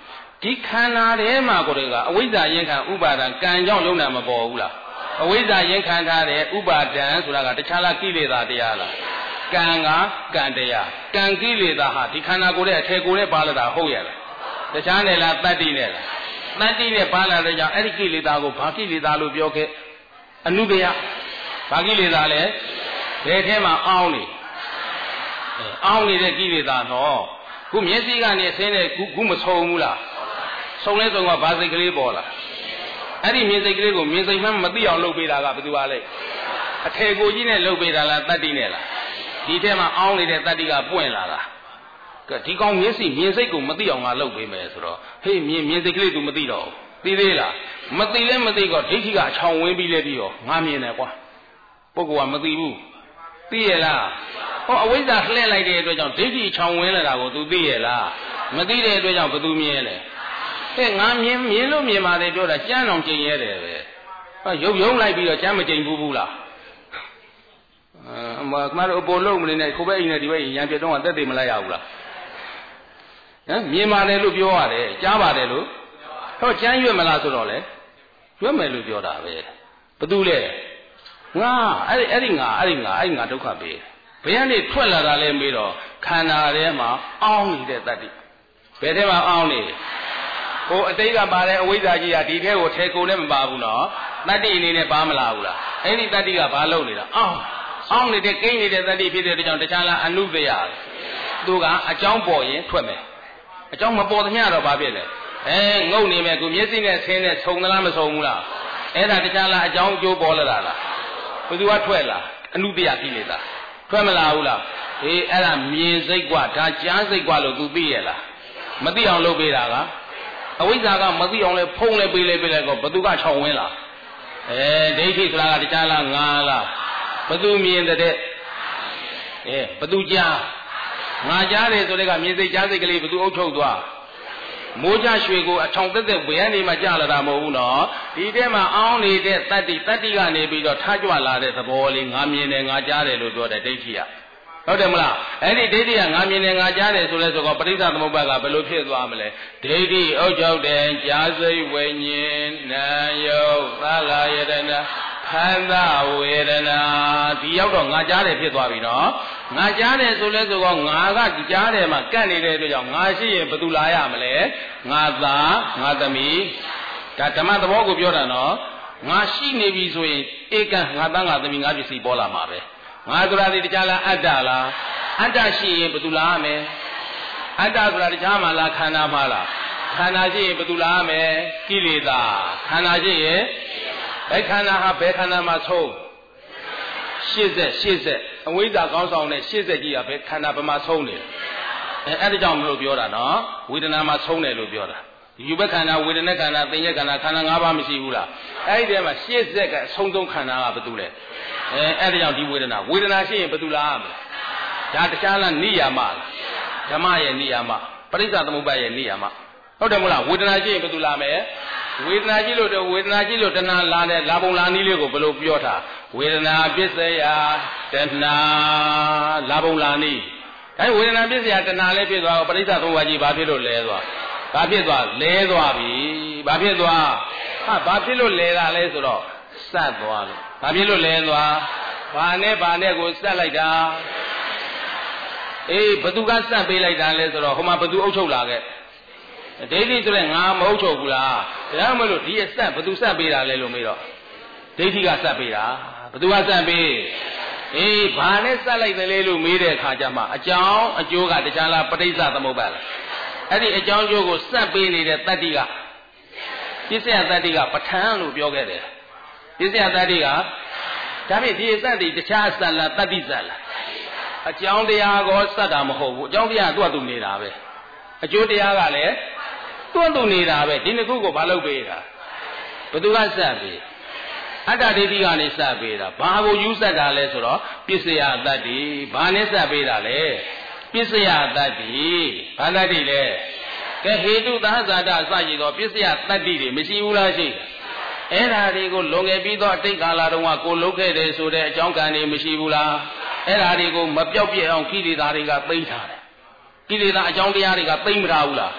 ဒီခန္ဓာထဲမှာကိုယ်ကအဝိဇ္ဇာရင်ခံဥပါဒံကံကြောင့်ယုံနာမပေါ်ဘူးလားအဝိဇ္ဇာရင်ခံထားတဲ့ဥပါဒံဆိုတာကတခြားလားကိလေသာတရားလားကံကကံတရားကံကိလေသာဟာဒီခန္ဓာကိုယ်ရဲ့အထည်ကိုယ်နဲ့ပါလာတာဟုတ်ရဲ့လားတခြားနဲ့လားတတ္တိနဲ့လားတတ္တိနဲ့ပါလာတဲ့ကြောင့်အဲ့ဒီကိလေသာကိုဘာကိလေသာလို့ပြောခဲ့အနုတယဘာကိလေသာလဲဘယ်ထဲမှာအောင်းနေအောင်းနေတဲ့ကိလေသာတော့ခုမျက်စိကနေဆင်းတဲ့ခုမဆုံဘူးလားဆုံလဲဆုံကဘာစိတ်ကလေးပေါ်လာအဲ့ဒီမြင်စိတ်ကလေးကိုမြင်စိတ်မှမသိအောင်လုပ်ပေးတာကဘယ်သူပါလဲအထေကိုကြီးနဲ့လုပ်ပေးတာလားတတ္တိနဲ့လားဒီထဲမှာအောင်းနေတဲ့တတ္တိကပွင့်လာတာဒီကောင်မျက်စိမြင်စိတ်ကိုမသိအောင်ငါလုပ်ပေးမယ်ဆိုတော့ဟေးမြင်စိတ်ကလေး तू မသိတော့သိသေးလားမသိလဲမသိတော့ဒိဋ္ဌိကအချောင်ဝင်းပြီးလဲပြီးတော့ငါမြင်တယ်ကွာပုဂ္ဂိုလ်ကမသိဘူးသိရလားဟောအဝိဇ္ဇာလှည့်လိုက်တဲ့အတွက်ကြောင့်ဒိဋ္ဌိချောင်ဝင်းလာတာကို तू သိရလားမသိတဲ့အတွက်ကြောင့်ဘယ်သူမြင်လဲဟဲ့ငါမြင်လို့မြင်ပါတယ်ပြောတာကြမ်းအောင်ကျင်ရတယ်ပဲဟောရုပ်လိုက်ပြီးတော့ကြမ်းမကျင်ဘူးလားခမတို့အပေါ်လုံးမနေနဲ့ခိုးပဲအိမ်နဲ့ဒီဘက်ရံပြတော့တက်သေးမလိုက်ရဘူးလားဟမ်မြင်ပါတယ်လို့ပြောရတယ်ကြားပါတယ်လို့ဟောကြမ်းရွက်မလားဆိုတော့လေရွက်မယ်လို့ပြောတာပဲဘာတူလဲငါအဲ့ဒီငါဒုက္ခပေးဘယ်ကနေထွက်လာတာလဲမေးတော့ခန္ဓာထဲမှာအောင်းနေတဲ့တတ္တိဘယ်ထဲမှာအောင်းနေဟိုအတိတ်ကပါတဲ့အဝိဇ္ဇာကြီးကဒီထဲကိုထဲကုန်နဲ့မပါဘူးနော်တတ္တိအနေနဲ့ပါမလာဘူးလားအဲ့ဒီတတ္တိကဘာလုပ်နေတာအောင်းနေတဲ့ကိန်းနေတဲ့တတ္တိဖြစ်တဲ့ကြောင့်တခြားလားအနုတယသူကအကြောင်းပေါ်ရင်ထွက်မယ်အကြောင်းမပေါ်သမျှတော့ဘာဖြစ်လဲငုတ်နေမယ်ကိုမျက်စိနဲ့ဆင်းနဲ့ဆုံသလားမဆုံဘူးလားအဲ့ဒါတခြားလားအကြောင်းအကျိုးပေါ်လာတာလားဘယ်သူကထွက်လာအနုတယကိလေသာထွက်မလာဘူးလားအဲ့ဒါမြင်စိတ်กว่าဒါကြားစိတ်กว่าလို့ तू သိရလားမသိအောင်လုပ်ပေးတာကအဝိဇ္ဇာကမသိအောင်လဲဖုံးလဲပေးလဲကောဘသူကချောင်ဝင်းလားဒိဋ္ဌိဆိုတာကတခြားလားငါလားဘသူမြင်တဲ့ဘသူကြားငါကြားတယ်ဆိုတဲ့ကမြင်စိတ်ကြားစိတ်ကလေးဘသူအုပ်ချုပ်သွားမိုးကြရွှေကိုအထောင်သက်ဘယ်ကနေမှကြားလာတာမဟုတ်ဘူးနော်ဒီထဲမှာအောင်းနေတဲ့တတ္တိကနေပြီးတော့ထားကြွလာတဲ့သဘောလေးငါမြင်တယ်ငါကြားတယ်လို့ပြောတဲ့ဒိဋ္ဌိကဟုတ်တယ်မလားအဲ့ဒီဒိဋ္ဌိကငါမြင်တယ်ငါကြားတယ်ဆိုလဲဆိုတော့ပရိစ္ဆသမုပ္ပါဒ်ကဘယ်လိုဖြစ်သွားမလဲဒိဋ္ဌိအုပ်ချုပ်တယ်ကြားစိတ်ဝိညာဉ်နာယုတ်သာလယတနာခန္ဓာဝေဒနာဒီရောက်တော့ငါကြားတယ်ဖြစ်သွားပြီနော်ငါကြားတယ်ဆိုလဲဆိုတော့ငါကကြားတယ်မှာကန့်နေတဲ့အတွက်ကြောင့်ငါရှိရင်ဘယ်သူလာရမလဲငါသားငါသမီးဒါဓမ္မသဘောကိုပြောတာနော်ငါရှိနေပြီဆိုရင်ဧကံငါသားငါသမီးငါပစ္စည်းပေါ်လာမှာပဲငါဆိုတာဒီတရားလားအတ္တလားအတ္တရှိရင်ဘယ်သူလာရမယ်အတ္တဆိုတာတရားမှလားခန္ဓာမှလားခန္ဓာရှိရင်ဘယ်သူလာရမယ်ကိလေသာခန္ဓာရှိရင်ဘယ်ခန္ဓာဟာဘယ်ခန္ဓာမှာဆုံး80အဝိဇ္ဇာကောင်းဆောင်တဲ့80ကြီးကဘယ်ခန္ဓာဘယ်မှာဆုံးနေအဲ့ဒါကြောင့်မလို့ပြောတာနော်ဝေဒနာမှာဆုံးတယ်လို့ပြောတာယူဘခန္ဓာဝေဒနာခန္ဓာသင်္ညက်ခန္ဓာခန္ဓာ၅ပါးမရှိဘူးလားအဲ့ဒီထဲမှာ80ကအဆုံးဆုံးခန္ဓာကဘယ်သူလဲအဲ့ဒါကြောင့်ဒီဝေဒနာရှိရင်ဘယ်သူလားမလဲဒါတခြားလားနိယာမလားဓမ္မရဲ့နိယာမပရိစ္ဆသမုပ္ပါဒ်ရဲ့နိယာမဟုတ်တယ်မလားဝေဒနာရှိရင်ဘယ်သူလားမယ်ဝေဒနာကြည့်လို့တဏှာလာတဲ့လာပုံလာနည်းလေးကိုဘယ်လိုပြောထားဝေဒနာပစ္စယတဏှာလာပုံလာနည်းအဲဝေဒနာပစ္စယတဏှာလည်းဖြစ်သွားတော့ပရိစ္ဆသမုပ္ပါဒ်ကြီးဘာဖြစ်လို့လဲသွားဘာဖြစ်သွားလဲသွားပြီဘာဖြစ်သွားဘာဖြစ်လို့လဲတာလဲဆိုတော့စက်သွားလို့ဘာဖြစ်လို့လဲသွားဘာနဲ့ကိုစက်လိုက်တာဘသူကစက်ပေးလိုက်တာလဲဆိုတော့ဟိုမှာဘသူအုပ်ချုပ်လာခဲ့ဒိဋ္ဌိဆိုတဲ့ငါမဟုတ်ချုပ်ဘူးလားဒါမှမဟုတ်ဒီအစက်ဘသူစက်ပေးတာလဲလို့မေးတော့ဒိဋ္ဌိကစက်ပေးတာဘသူကစက်ပေးဘာနဲ့စက်လိုက်တယ်လဲလို့မေးတဲ့အခါကျမှအကြောင်းအကျိုးကတခြားလားပဋိစ္စသမုပ္ပါဒ်လားအဲ့ဒီအကြောင်းအကျိုးကိုစက်ပေးနေတဲ့တတ္တိကပစ္စယတတ္တိကပဋ္ဌာန်းလို့ပြောခဲ့တယ်ပစ္စယတတ္တိကဒါဖြင့်ဒီစက်တွေတခြားစက်လားတတ္တိစက်လားအကြောင်းတရားကောစက်တာမဟုတ်ဘူးအကြောင်းတရားကသူ့နေတာပဲအကျိုးတရားကလည်းသူ့နေတာပဲဒီနှစ်ခုကိုဘာလုပ်ပေးတာဘသူကစက်ပေးအတ္တဒိဋ္ဌိကနေစက်ပေးတာဘာကိုယူစက်တာလဲဆိုတော့ပစ္စယတတ္တိဘာနဲ့စက်ပေးတာလဲပစ္စယတတ္တိဘာတတ္တိလဲကဲဟေတုသဟဇာတအစရှိသောပစ္စယတတ္တိတွေမရှိဘူးလားရှိအဲ့ဓာတွေကိုလွန်ခဲ့ပြီးသောအတိတ်ကာလတုန်းကကိုလုပ်ခဲ့တယ်ဆိုတဲ့အကြောင်းကံတွေမရှိဘူးလားအဲ့ဓာတွေကိုမပြောက်ပြက်အောင်ကိလေသာတွေကသိမ့်ထားတယ်ကိလေသာအကြောင်းတရားတွေကသိမ့်မထားဘူးလား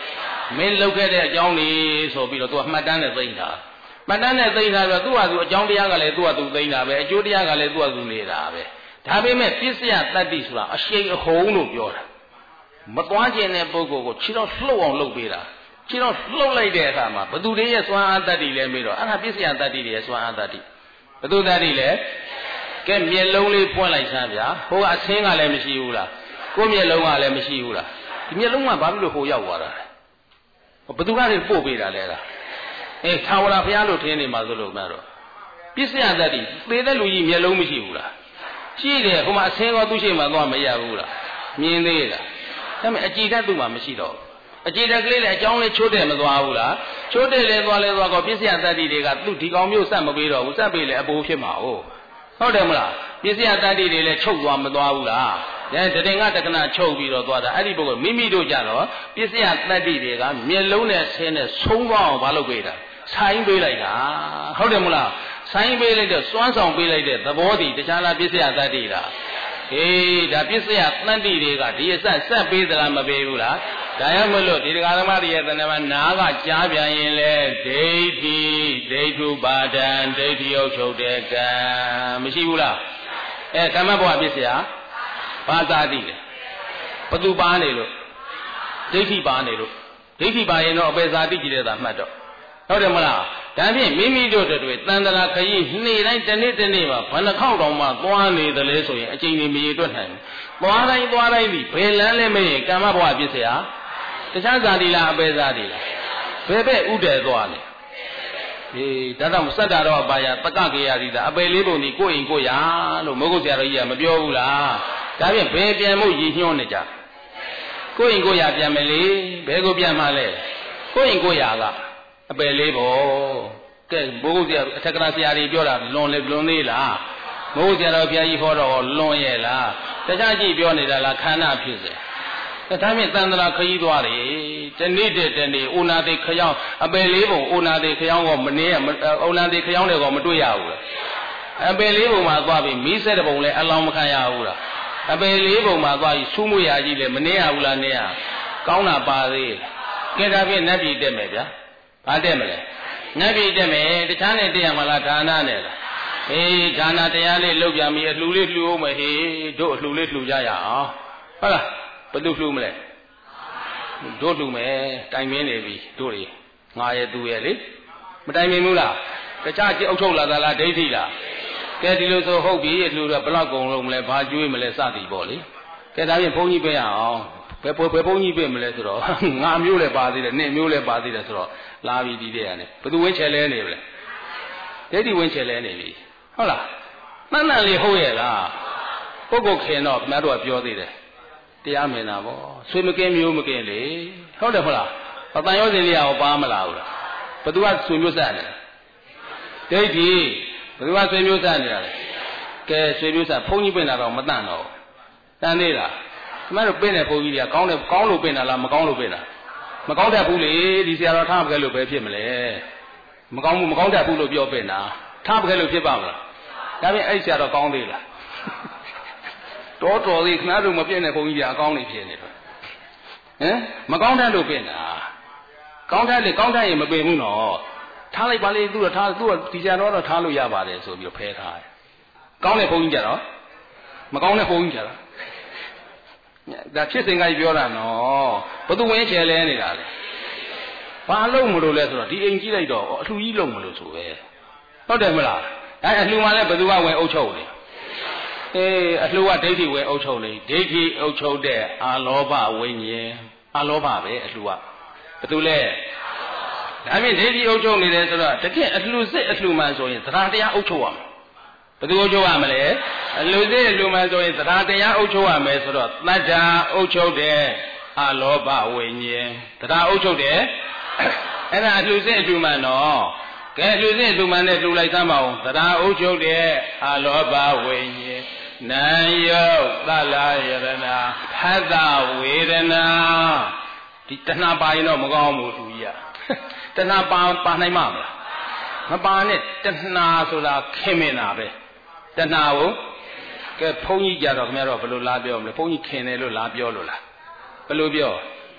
မင်းလောက်ခဲ့တဲ့အကြောင်းလေးဆိုပြီးတော့သူကမှတ်တမ်းနဲ့သိမ့်တာမှတ်တမ်းနဲ့သိမ့်တာဆိုတော့သူ့ဟာသူအကြောင်းတရားကလည်းသူ့ဟာသူသိမ့်တာပဲအကျိုးတရားကလည်းသူ့ဟာသူနေတာပဲဒါပေမဲ့ပစ္စယတတ္တိဆိုတာအရှိန်အဟုန်လို့ပြောတာမသွားခြင်းတဲ့ပုဂ္ဂိုလ်ကိုခြေတော့လှုပ်အောင်လှုပ်ပေးတာခြေတော့လှုပ်လိုက်တဲ့အခါမှာဘသူတွေရဲ့စွမ်းအားတတ္တိလဲမေးတော့အဲ့ဒါပစ္စယတတ္တိရဲ့စွမ်းအားတတ္တိဘသူတတ္တိလဲကဲမျက်လုံးလေးပွင့်လိုက်စမ်းဗျာဟိုကအဆင်းကလည်းမရှိဘူးလားကိုယ်မျက်လုံးကလည်းမရှိဘူးလားဒီမျက်လုံးကဘာဖြစ်လို့ဟိုရောက်သွားတာလဲဘသူကလည်းပို့ပေးတာလဲလားထာဝရဘုရားလို့ထင်နေမှာဆိုလို့မှတော့ပစ္စယတတ္တိသေတဲ့လူကြီးမျက်လုံးမရှိဘူးလားရှိတယ်ဟိုမှာအဆင်းကောသူ့ရှိမှသွားမရဘူးလားမြင်သေးလားဒါပေမဲ့အကြည်ဓာတ်သူ့မှာမရှိတော့အကြည်ဓာတ်ကလေးလည်းအကြောင်းလေးချိုးတယ်မသွားဘူးလားချိုးတယ်လဲသွားလဲသွားကောပစ္စယတတ္တိတွေကသူ့ဒီကောင်မျိုးစက်မပေးတော့ဘူးစက်ပေးလဲအပိုးဖြစ်မှာဟုတ်တယ်မလားပစ္စယတတ္တိတွေလည်းချုပ်သွားမသွားဘူးလားတတင်ကတက္ကနာချုပ်ပြီးတော့သွားတာအဲ့ဒီပုဂ္ဂိုလ်မိမိတို့ကြတော့ပစ္စယတတ္တိတွေကမျက်လုံးနဲ့ဆင်းနဲ့ဆုံးသွားအောင်မလုပ်ပေးတာဆိုင်ပေးလိုက်တာဟုတ်တယ်မလားဆိုင်ပေးလိုက်တော့စွမ်းဆောင်ပေးလိုက်တဲ့သဘောတည်တခြားလားပစ္စယတတ္တိလားဒါပစ္စယတတ္တိတွေကဒီအဆက်ပေးသလားမပေးဘူးလားဒါရမလို့ဒီတရားဓမ္မတွေရဲ့တဏ္ဍာမနာကကြားပြန်ရင်လေဒိဋ္ဌိဒိဋ္ဌုပါဒံဒိဋ္ဌိရောက်ချုပ်တဲ့ကံမရှိဘူးလားကမ္မဘဝပစ္စယဘာသာတိလဲဘသူပါနေလို့ဒိဋ္ဌိပါနေလို့ဒိဋ္ဌိပါရင်တော့အပေဇာတိကြည့်တဲ့သာမှတ်တော့ဟုတ်တယ်မလားဒါဖြင့်မိမိတို့တွေတန်တရာခရီးနေ့တိုင်းတစ်နေ့မှာဘယ်နှခေါက်တောင်မှသွားနေတယ်လဲဆိုရင်အချိန်ကြီးမရေတွက်နိုင်ဘူးသွားတိုင်းဒီဘယ်လမ်းလဲမရင်ကမ္မဘဝပစ္စယတခြားဇာတိလားအပေဇာတိလားဘယ်ပဲဥဒဲသွားလဲဒါတော့စတ္တရောအပါယတက္ကကေယရိတာအပေလေးပုံဒီကိုယ့်အိမ်ကိုယ့်ရာလို့မဟုတ်ဆရာတော်ကြီးကမပြောဘူးလားဒါဖြင့်ဘယ်ပြန်ဖို့ရည်ညွှန်းနေကြကိုယ့်အိမ်ကိုယ့်ရာပြန်မယ်လေဘယ်ကိုပြန်မှလဲကိုယ့်အိမ်ကိုယ့်ရာကအပယ်လေးပေါ့ကဲဘိုးဆရာအထက်ကရာဆရာကြီးပြောတာလွန်သေးလားဘိုးဆရာတော်ဘုရားကြီးဟောတော့လွန်ရဲ့လားတခြားကြည့်ပြောနေတာလားခန္ဓာဖြစ်စေဒါဖြင့်တန်တရာခရီးသွားတယ်တနေ့အိုနာသေးခရောင်းအပယ်လေးပုံအိုနာသေးခရောင်းကောမနေရအိုနာသေးခရောင်းတယ်ကောမတွေ့ရဘူးလားအပယ်လေးပုံမှာသွားပြီးမီးစက်တဲ့ပုံလဲအလောင်းမခံရဘူးလားအပယ်လေးပုံမှာသွားပြီးဆူးမွေရကြီးလဲမနေရဘူးလားနေရကောင်းတာပါသေးကဲဒါဖြင့်နတ်ပြည်တက်မယ်ဗျာဘာတက်မလဲနတ်ပြည်တက်မယ်တခြားနဲ့တက်ရမှာလားဒါနနဲ့လားဒါနတရားလေးလုပ်ပြန်ပြီးအလှူလေးလှူအောင်မယ်တို့အလှူလေးလှူကြရအောင်ဟုတ်လားဘယ်သူလှူမလဲတို့လှူမယ်တိုင်မင်းနေပြီတို့တွေငါရဲ့သူရဲ့လေမတိုင်မင်းဘူးလားတခြားကြည့်အုပ်ချုပ်လာတာလားဒိဋ္ဌိလားကဲဒီလိုဆိုဟုတ်ပြီအလှူတော့ဘလောက်ကုန်လုံးမလဲဘာကျွေးမလဲစသည်ပေါ့လေကဲဒါဖြင့်ဘုန်းကြီးပေးရအောင်ဘယ်ဘုန်းကြီးပေးမလဲဆိုတော့ငါမျိုးလည်းပါသေးတယ်နှစ်မျိုးလည်းပါသေးတယ်ဆိုတော့လာပြီဒီတဲ့ကနေဘယ်သူဝင်းချဲလဲနေပြီလဲဒိဋ္ဌိဝင်းချဲလဲနေပြီဟုတ်လားမှန်မှန်လေးဟုတ်ရဲ့လားပုဂ္ဂိုလ်ခင်တော့ခင်ဗျားတို့ကပြောသေးတယ်တရားမင်တာပေါ့ဆွေမကင်းမျိုးမကင်းလေဟုတ်တယ်မဟုတ်လားအတန်ရောစင်လေးရောပါမလားဘူးလားဘသူကဆွေမျိုးဆက်နေဒိဋ္ဌိဘသူကဆွေမျိုးဆက်နေတာလဲကဲဆွေမျိုးဆက်ဘုန်းကြီးပြင်တာတော့မတန်တော့တန်သေးလားခင်ဗျားတို့ပြင်တဲ့ဘုန်းကြီးတွေကကောင်းလို့ပြင်တာလားမကောင်းလို့ပြင်တာမကောင်းတတ်ဘူးလေဒီဆရာတော်ထားပကဲလို့ပဲဖြစ်မလဲမကောင်းတတ်ဘူးလို့ပြောပြင်တာထားပကဲလို့ဖြစ်ပါမလားဒါပြင်အဲ့ဆရာတော်ကောင်းသေးလားတော်သေးခင်ဗျားတို့မပြည့်တဲ့ဘုန်းကြီးတွေအကောင်းနေဖြစ်နေတော့မကောင်းတတ်လို့ပြင်တာကောင်းတတ်ရင်မပင်ဘူးနော်ထားလိုက်ပါလေသူကဒီဆရာတော်တော့ထားလို့ရပါတယ်ဆိုပြီးဖဲထားတယ်ကောင်းတဲ့ဘုန်းကြီးကြတော့မကောင်းတဲ့ဘုန်းကြီးကြတော့ဒါဖြစ်စဉ်ကကြီးပြောတာနော်ဘသူဝင်ချယ်လဲနေတာလေဘာလို့မလို့လဲဆိုတော့ဒီအိမ်ကြည့်လိုက်တော့အလှကြီးလုံးမလို့ဆိုပဲဟုတ်တယ်မလားဒါအလှမှလည်းဘသူကဝင်အုပ်ချုပ်နေအလှကဒိဋ္ဌိဝင်အုပ်ချုပ်နေဒိဋ္ဌိအုပ်ချုပ်တဲ့အာလောဘဝိညာဉ်အာလောဘပဲအလှကဘသူလဲဒါဖြင့်ဒိဋ္ဌိအုပ်ချုပ်နေတယ်ဆိုတော့တကယ်အလှစစ်အလှမှန်ဆိုရင်သရတရားအုပ်ချုပ်ရမယ်ဘယ်သူအုပ်ချုပ်ရမလဲအလှစစ်အလှမှန်ဆိုရင်သရတရားအုပ်ချုပ်ရမယ်ဆိုတော့တတ္တာအုပ်ချုပ်တဲ့အာလောဘဝိညာဉ်တရားအုပ်ချုပ်တယ်အဲ့ဒါအလှစစ်အလှမှန်တော့ကဲအလှစစ်အလှမှန်နဲ့လှူလိုက်သမ်းပါဦးတရားအုပ်ချုပ်တဲ့အာလောဘဝိညာဉ်နာယုတ်သလာယရဏဖတ်တာဝေဒနာဒီတဏှာပါရင်တော့မကောင်းဘူးသူကြီးကတဏှာပါနိုင်မှာမလားမပါနဲ့တဏှာဆိုတာခင်မင်တာပဲတဏှာကိုကဲဘုန်းကြီးကြတော့ခင်ဗျားတော့ဘယ်လိုလားပြောမလဲဘုန်းကြီးခင်တယ်လို့လားပြောလို့လားဘယ်လိုပြော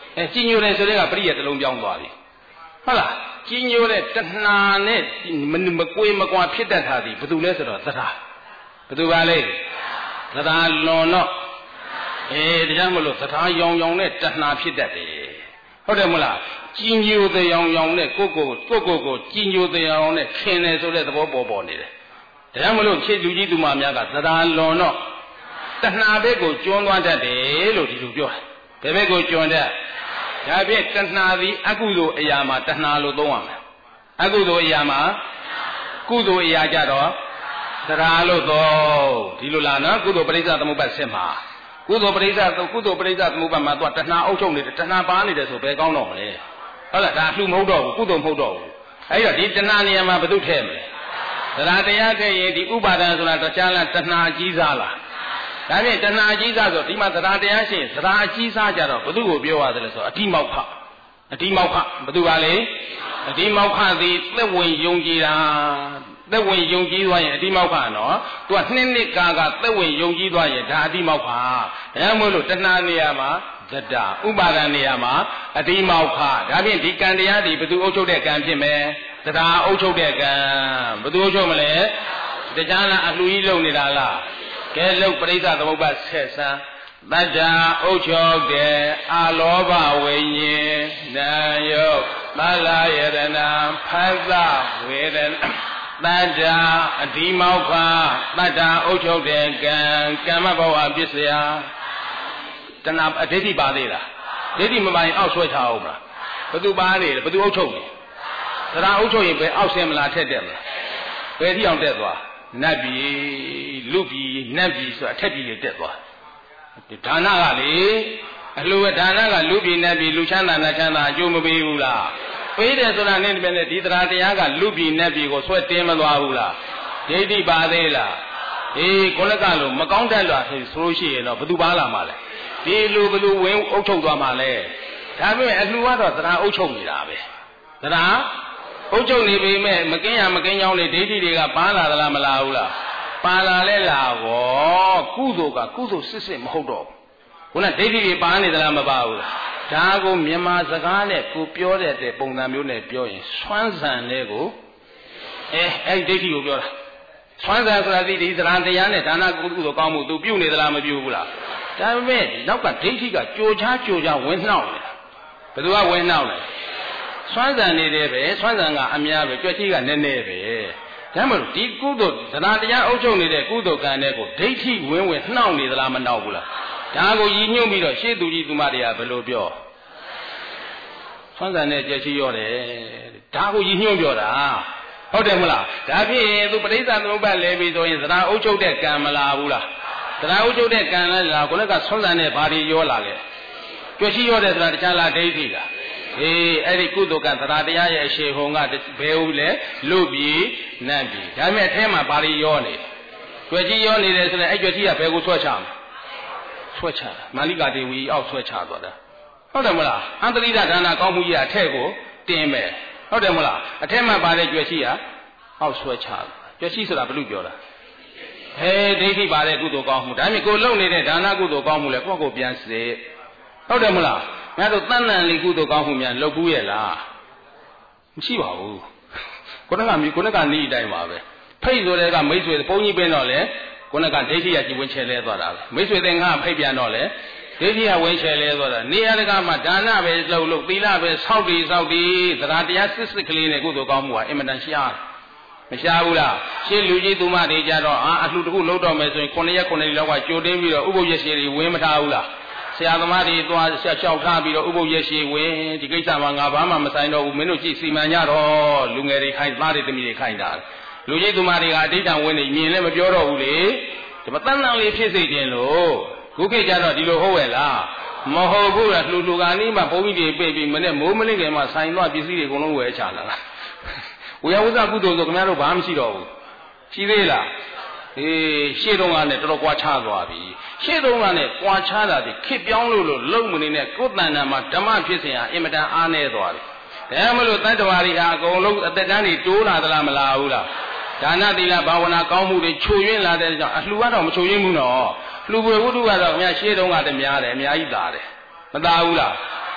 ကြီးညိုတယ်ဆိုတဲ့ကပရိယတလုံးပြောင်းသွားပြီဟုတ်လားကြီးညိုတဲ့တဏှာနဲ့မကွေမကွာဖြစ်တတ်တာဒီဘယ်သူလဲဆိုတော့သဒ္ဒါဘယ်သူပါလဲသဒ္ဒါလွန်တော့တရားမလို့သဒ္ဒါရောင်ရောင်နဲ့တဏှာဖြစ်တတ်တယ်ဟုတ်တယ်မလားကြီးညိုတဲ့ရောင်ရောင်နဲ့ကိုကြီးညိုတဲ့ရောင်နဲ့ခင်တယ်ဆိုတဲ့သဘောပေါ်နေတယ်တရားမလို့ခြေလူကြီးသူမများကသဒ္ဒါလွန်တော့တဏှာဘက်ကိုကျွန်းသွားတတ်တယ်လို့ဒီလိုပြောတယ်ဘယ်ဘက်ကိုကျွန်းတတ်ဒါဖြင့်တဏှာသည်အကုသိုလ်အရာမှာတဏှာလို့သုံးရမယ်အကုသိုလ်အရာမှာကုသိုလ်အရာကြတော့သဒ္ဒါလို့သုံးဒီလိုလားနော်ကုသိုလ်ပရိစ္ဆသမုပ္ပါဒ်ဆက်မှာကုသိုလ်ပရိစ္ဆသမုပ္ပါဒ်မှာသူကတဏှာအုပ်ချုပ်နေတယ်တဏှာပါနေတယ်ဆိုဘယ်ကောင်းတော့မလဲဟုတ်လားဒါအလှမဟုတ်တော့ဘူးကုသိုလ်မဟုတ်တော့ဘူးအဲ့တော့ဒီတဏှာနေရာမှာဘယ်သူထည့်မလဲသဒ္ဒါတရားထည့်ရင်ဒီဥပါဒံဆိုတာတခြားလားတဏှာကြီးစားလားဒါဖြင့်တဏှာကြီးစားဆိုဒီမှာသဒ္ဒါတရားရှိရင်သဒ္ဒါအကြီးစားကြတော့ဘု து ကိုပြောရတယ်လဲဆိုအတိမောက္ခဘယ်သူပါလဲအတိမောက္ခသည်သက်ဝင်ယုံကြည်တာသက်ဝင်ယုံကြည်သွားရင်အတိမောက္ခနော်သူကနှစ်ကာသက်ဝင်ယုံကြည်သွားရင်ဒါအတိမောက္ခဒါကြောင့်မို့လို့တဏှာနေရာမှာသဒ္ဒါဥပါဒံနေရာမှာအတိမောက္ခဒါဖြင့်ဒီကံတရားဒီဘသူအုပ်ချုပ်တဲ့ကံဖြစ်မယ်သဒ္ဒါအုပ်ချုပ်တဲ့ကံဘသူအုပ်ချုပ်မလဲတရားလားအလှကြီးလုံနေတာလားကဲလုတ်ပရိစ္ဆသမုပ္ပါဆက်ဆံတတ္တာဥ္ချုပ်တဲ့အာလောဘဝိညာဉ်နာယုတ်သလာယတနာဖသဝေဒနာတတ္တာအဓိမောက္ခတတ္တာဥ္ချုပ်တဲ့ကံကမ္မဘဝပစ္စယတဏှာအဒိဋ္ဌိပါသေးလားဒိဋ္ဌိမပါရင်အောက်ဆွဲချအောင်မလားဘသူပါနေတယ်ဘသူဥ္ချုပ်နေသဒ္ဒါဥ္ချုပ်ရင်ဘယ်အောက်ဆင်းမလားထက်တယ်မလားဘယ်ထိအောင်တက်သွားနတ်ပြည်လူပြည်နတ်ပြည်ဆိုတာအထက်ပြည်တွေတက်သွားဒါနကလေအလှူဒါနကလူပြည်နတ်ပြည်လူချမ်းသာနတ်ချမ်းသာအကျိုးမပေးဘူးလားပေးတယ်ဆိုတာနဲ့ဒီမဲ့ဒီတရားတရားကလူပြည်နတ်ပြည်ကိုဆွဲတင်းမသွားဘူးလားဒိဋ္ဌိပါသေးလားကိုလကလို့မကောင်းတတ်လို့ဆိုလို့ရှိရင်တော့ဘသူပါလာမှာလဲဒီလူဘသူဝင်အုပ်ချုပ်သွားမှာလဲဒါပေမဲ့အလှူကတော့တရားအုပ်ချုပ်နေတာပဲတရားအုပ်ချုပ်နေပေမဲ့မကင်းရမကင်းကြောင်းလေဒိဋ္ဌိတွေကပါလာသလားမလာဘူးလားပါလာလဲလာဘောကုသိုလ်ကကုသိုလ်စစ်မဟုတ်တော့ဘူးခုနဒိဋ္ဌိတွေပါနေသလားမပါဘူးလားဒါကိုမြန်မာစကားနဲ့ကိုပြောတဲ့ပုံစံမျိုးနဲ့ပြောရင်ဆွမ်းဆန်တဲ့ကိုအဲ့ဒီဒိဋ္ဌိကိုပြောတာဆွမ်းဆန်ဆိုတာဒီသရံတရားနဲ့ဒါနကုသိုလ်ကောင်းမှုသူပြုနေသလားမပြုဘူးလားဒါပေမဲ့နောက်ကဒိဋ္ဌိကကြိုချဝင်နှောက်နေတာဘယ်သူကဝင်နှောက်လဲဆွမ်းဆန်နေတယ်ပဲဆွမ်းဆန်ကအများပဲကြွက်ကြီးကနည်းနည်းပဲဒါမှမဟုတ်ဒီကုသိုလ်သရတရားအုပ်ချုပ်နေတဲ့ကုသိုလ်ကံတဲ့ကိုဒိဋ္ဌိဝင်နှောက်နေသလားမနှောက်ဘူးလားဒါကိုရည်ညွှန်းပြီးတော့ရှေ့သူကြီးသူမတွေကဘယ်လိုပြောဆွမ်းဆန်တဲ့ကြွက်ကြီးရောတယ်ဒါကိုရည်ညွှန်းပြောတာဟုတ်တယ်မလားဒါဖြင့်သူပဋိစ္စသမုပ္ပါလဲပြီးဆိုရင်သရအုပ်ချုပ်တဲ့ကံမလာဘူးလားသရအုပ်ချုပ်တဲ့ကံလဲလားကိုလည်းကဆွမ်းဆန်တဲ့ဘာတွေရောလာလဲကြွက်ကြီးရောတယ်ဆိုတာတခြားလားဒိဋ္ဌိလားအဲ့ဒီကုသိုလ်ကသရတရားရဲ့အရှိန်ဟုန်ကဘယ်ဦးလဲလူပြည်နတ်ပြည်ဒါပေမဲ့အထဲမှာဘာတွေရောနေကြွက်ကြီးရောနေတယ်ဆိုရင်အဲ့ကြွက်ကြီးကဘယ်ကိုဆွဲချမလဲဆွဲချတာမာလိကာဒေဝီအောက်ဆွဲချသွားတာဟုတ်တယ်မလားအန္တရိဒဒါနကောင်းမှုကြီးကအထက်ကိုတင်မယ်ဟုတ်တယ်မလားအထက်မှာပါတဲ့ကြွက်ကြီးကအောက်ဆွဲချကြွက်ကြီးဆိုတာဘယ်လိုပြောတာဒိဋ္ဌိပါတဲ့ကုသိုလ်ကောင်းမှုဒါပေမဲ့ကိုလုံနေတဲ့ဒါနကုသိုလ်ကောင်းမှုလဲကိုယ့်ကိုပြန်စေဟုတ်တယ်မလားငါတို့တဏ္ဍန်လေးကုသိုလ်ကောင်းမှုများလုပ်ဘူးရဲ့လားမရှိပါဘူးကိုယ်ကနေအတိုင်းပါပဲဖိတ်ဆိုတဲ့ကမိတ်ဆွေဘုန်းကြီးပင်တော့လေကိုယ်ကဒိဋ္ဌိကကြည်ဝင်ချဲလဲသွားတာပဲမိတ်ဆွေသင်္ဃဖိတ်ပြန်တော့လေဒိဋ္ဌိကဝင်ချဲလဲသွားတာနေရာတကာမှာဒါနပဲလုပ်သီလပဲစောင့်တည်သရတရားစစ်ကလေးနဲ့ကုသိုလ်ကောင်းမှုကအင်မတန်ရှားမရှားဘူးလားရှင်းလူကြီးသူမတွေကြတော့အလှတစ်ခုလုပ်တော့မယ်ဆိုရင်9 ရက်လောက်ကကြိုတင်းပြီးတော့ဥပုပ်ရရှိတွေဝင်မထားဘူးလားဆရာသမားတွေသွားလျှောက်ထားပြီးတော့ဥပုပ်ရရှိဝင်ဒီကိစ္စမှာငါဘာမှမဆိုင်တော့ဘူးမင်းတို့ကြည့်စီမံကြတော့လူငယ်တွေခိုင်းသားတွေသမီးတွေခိုင်းတာလူကြီးသူမတွေကအတိတ်တန်ဝင်နေမြင်လည်းမပြောတော့ဘူးလေဒီမတန်းတန်းလေးဖြစ်စိတ်တင်လို့ခုခေတ်ကျတော့ဒီလိုဟုတ်ရဲ့လားမဟုတ်ဘူးလားလှူကနေမှဘုန်းကြီးတွေပြိပြီးမနဲ့မိုးမလင်းခင်မှဆိုင်သွားပစ္စည်းတွေအကုန်လုံးဝယ်ချလာတာဝေယဝဇ္ဇကုသိုလ်ဆိုခင်ဗျားတို့ဘာမှမရှိတော့ဘူးရှိသေးလားရှေ့တုန်းကနဲ့တော်တော်ကွာခြားသွားပြီရှေ့တုန်းကနဲ့ကွာခြားတာဒီခစ်ပြောင်းလို့လုံမနေနဲ့ကိုယ်တန်တန်မှာဓမ္မဖြစ်စဉ်ဟာအင်မတန်အားနည်းသွားပြီဒါမှမလို့တန်တဝါတွေဟာအကုန်လုံးအသက်တန်းတွေတိုးလာသလားမလာဘူးလားဒါနသီလဘာဝနာကောင်းမှုတွေချို့ယွင်းလာတဲ့ကြောင့်အလှူကတော့မချို့ယွင်းဘူးနော်လှူပွေဝတ္ထုကတော့ခင်ဗျာရှေ့တုန်းကတည်းများတယ်အများကြီးသာတယ်မသာဘူးလား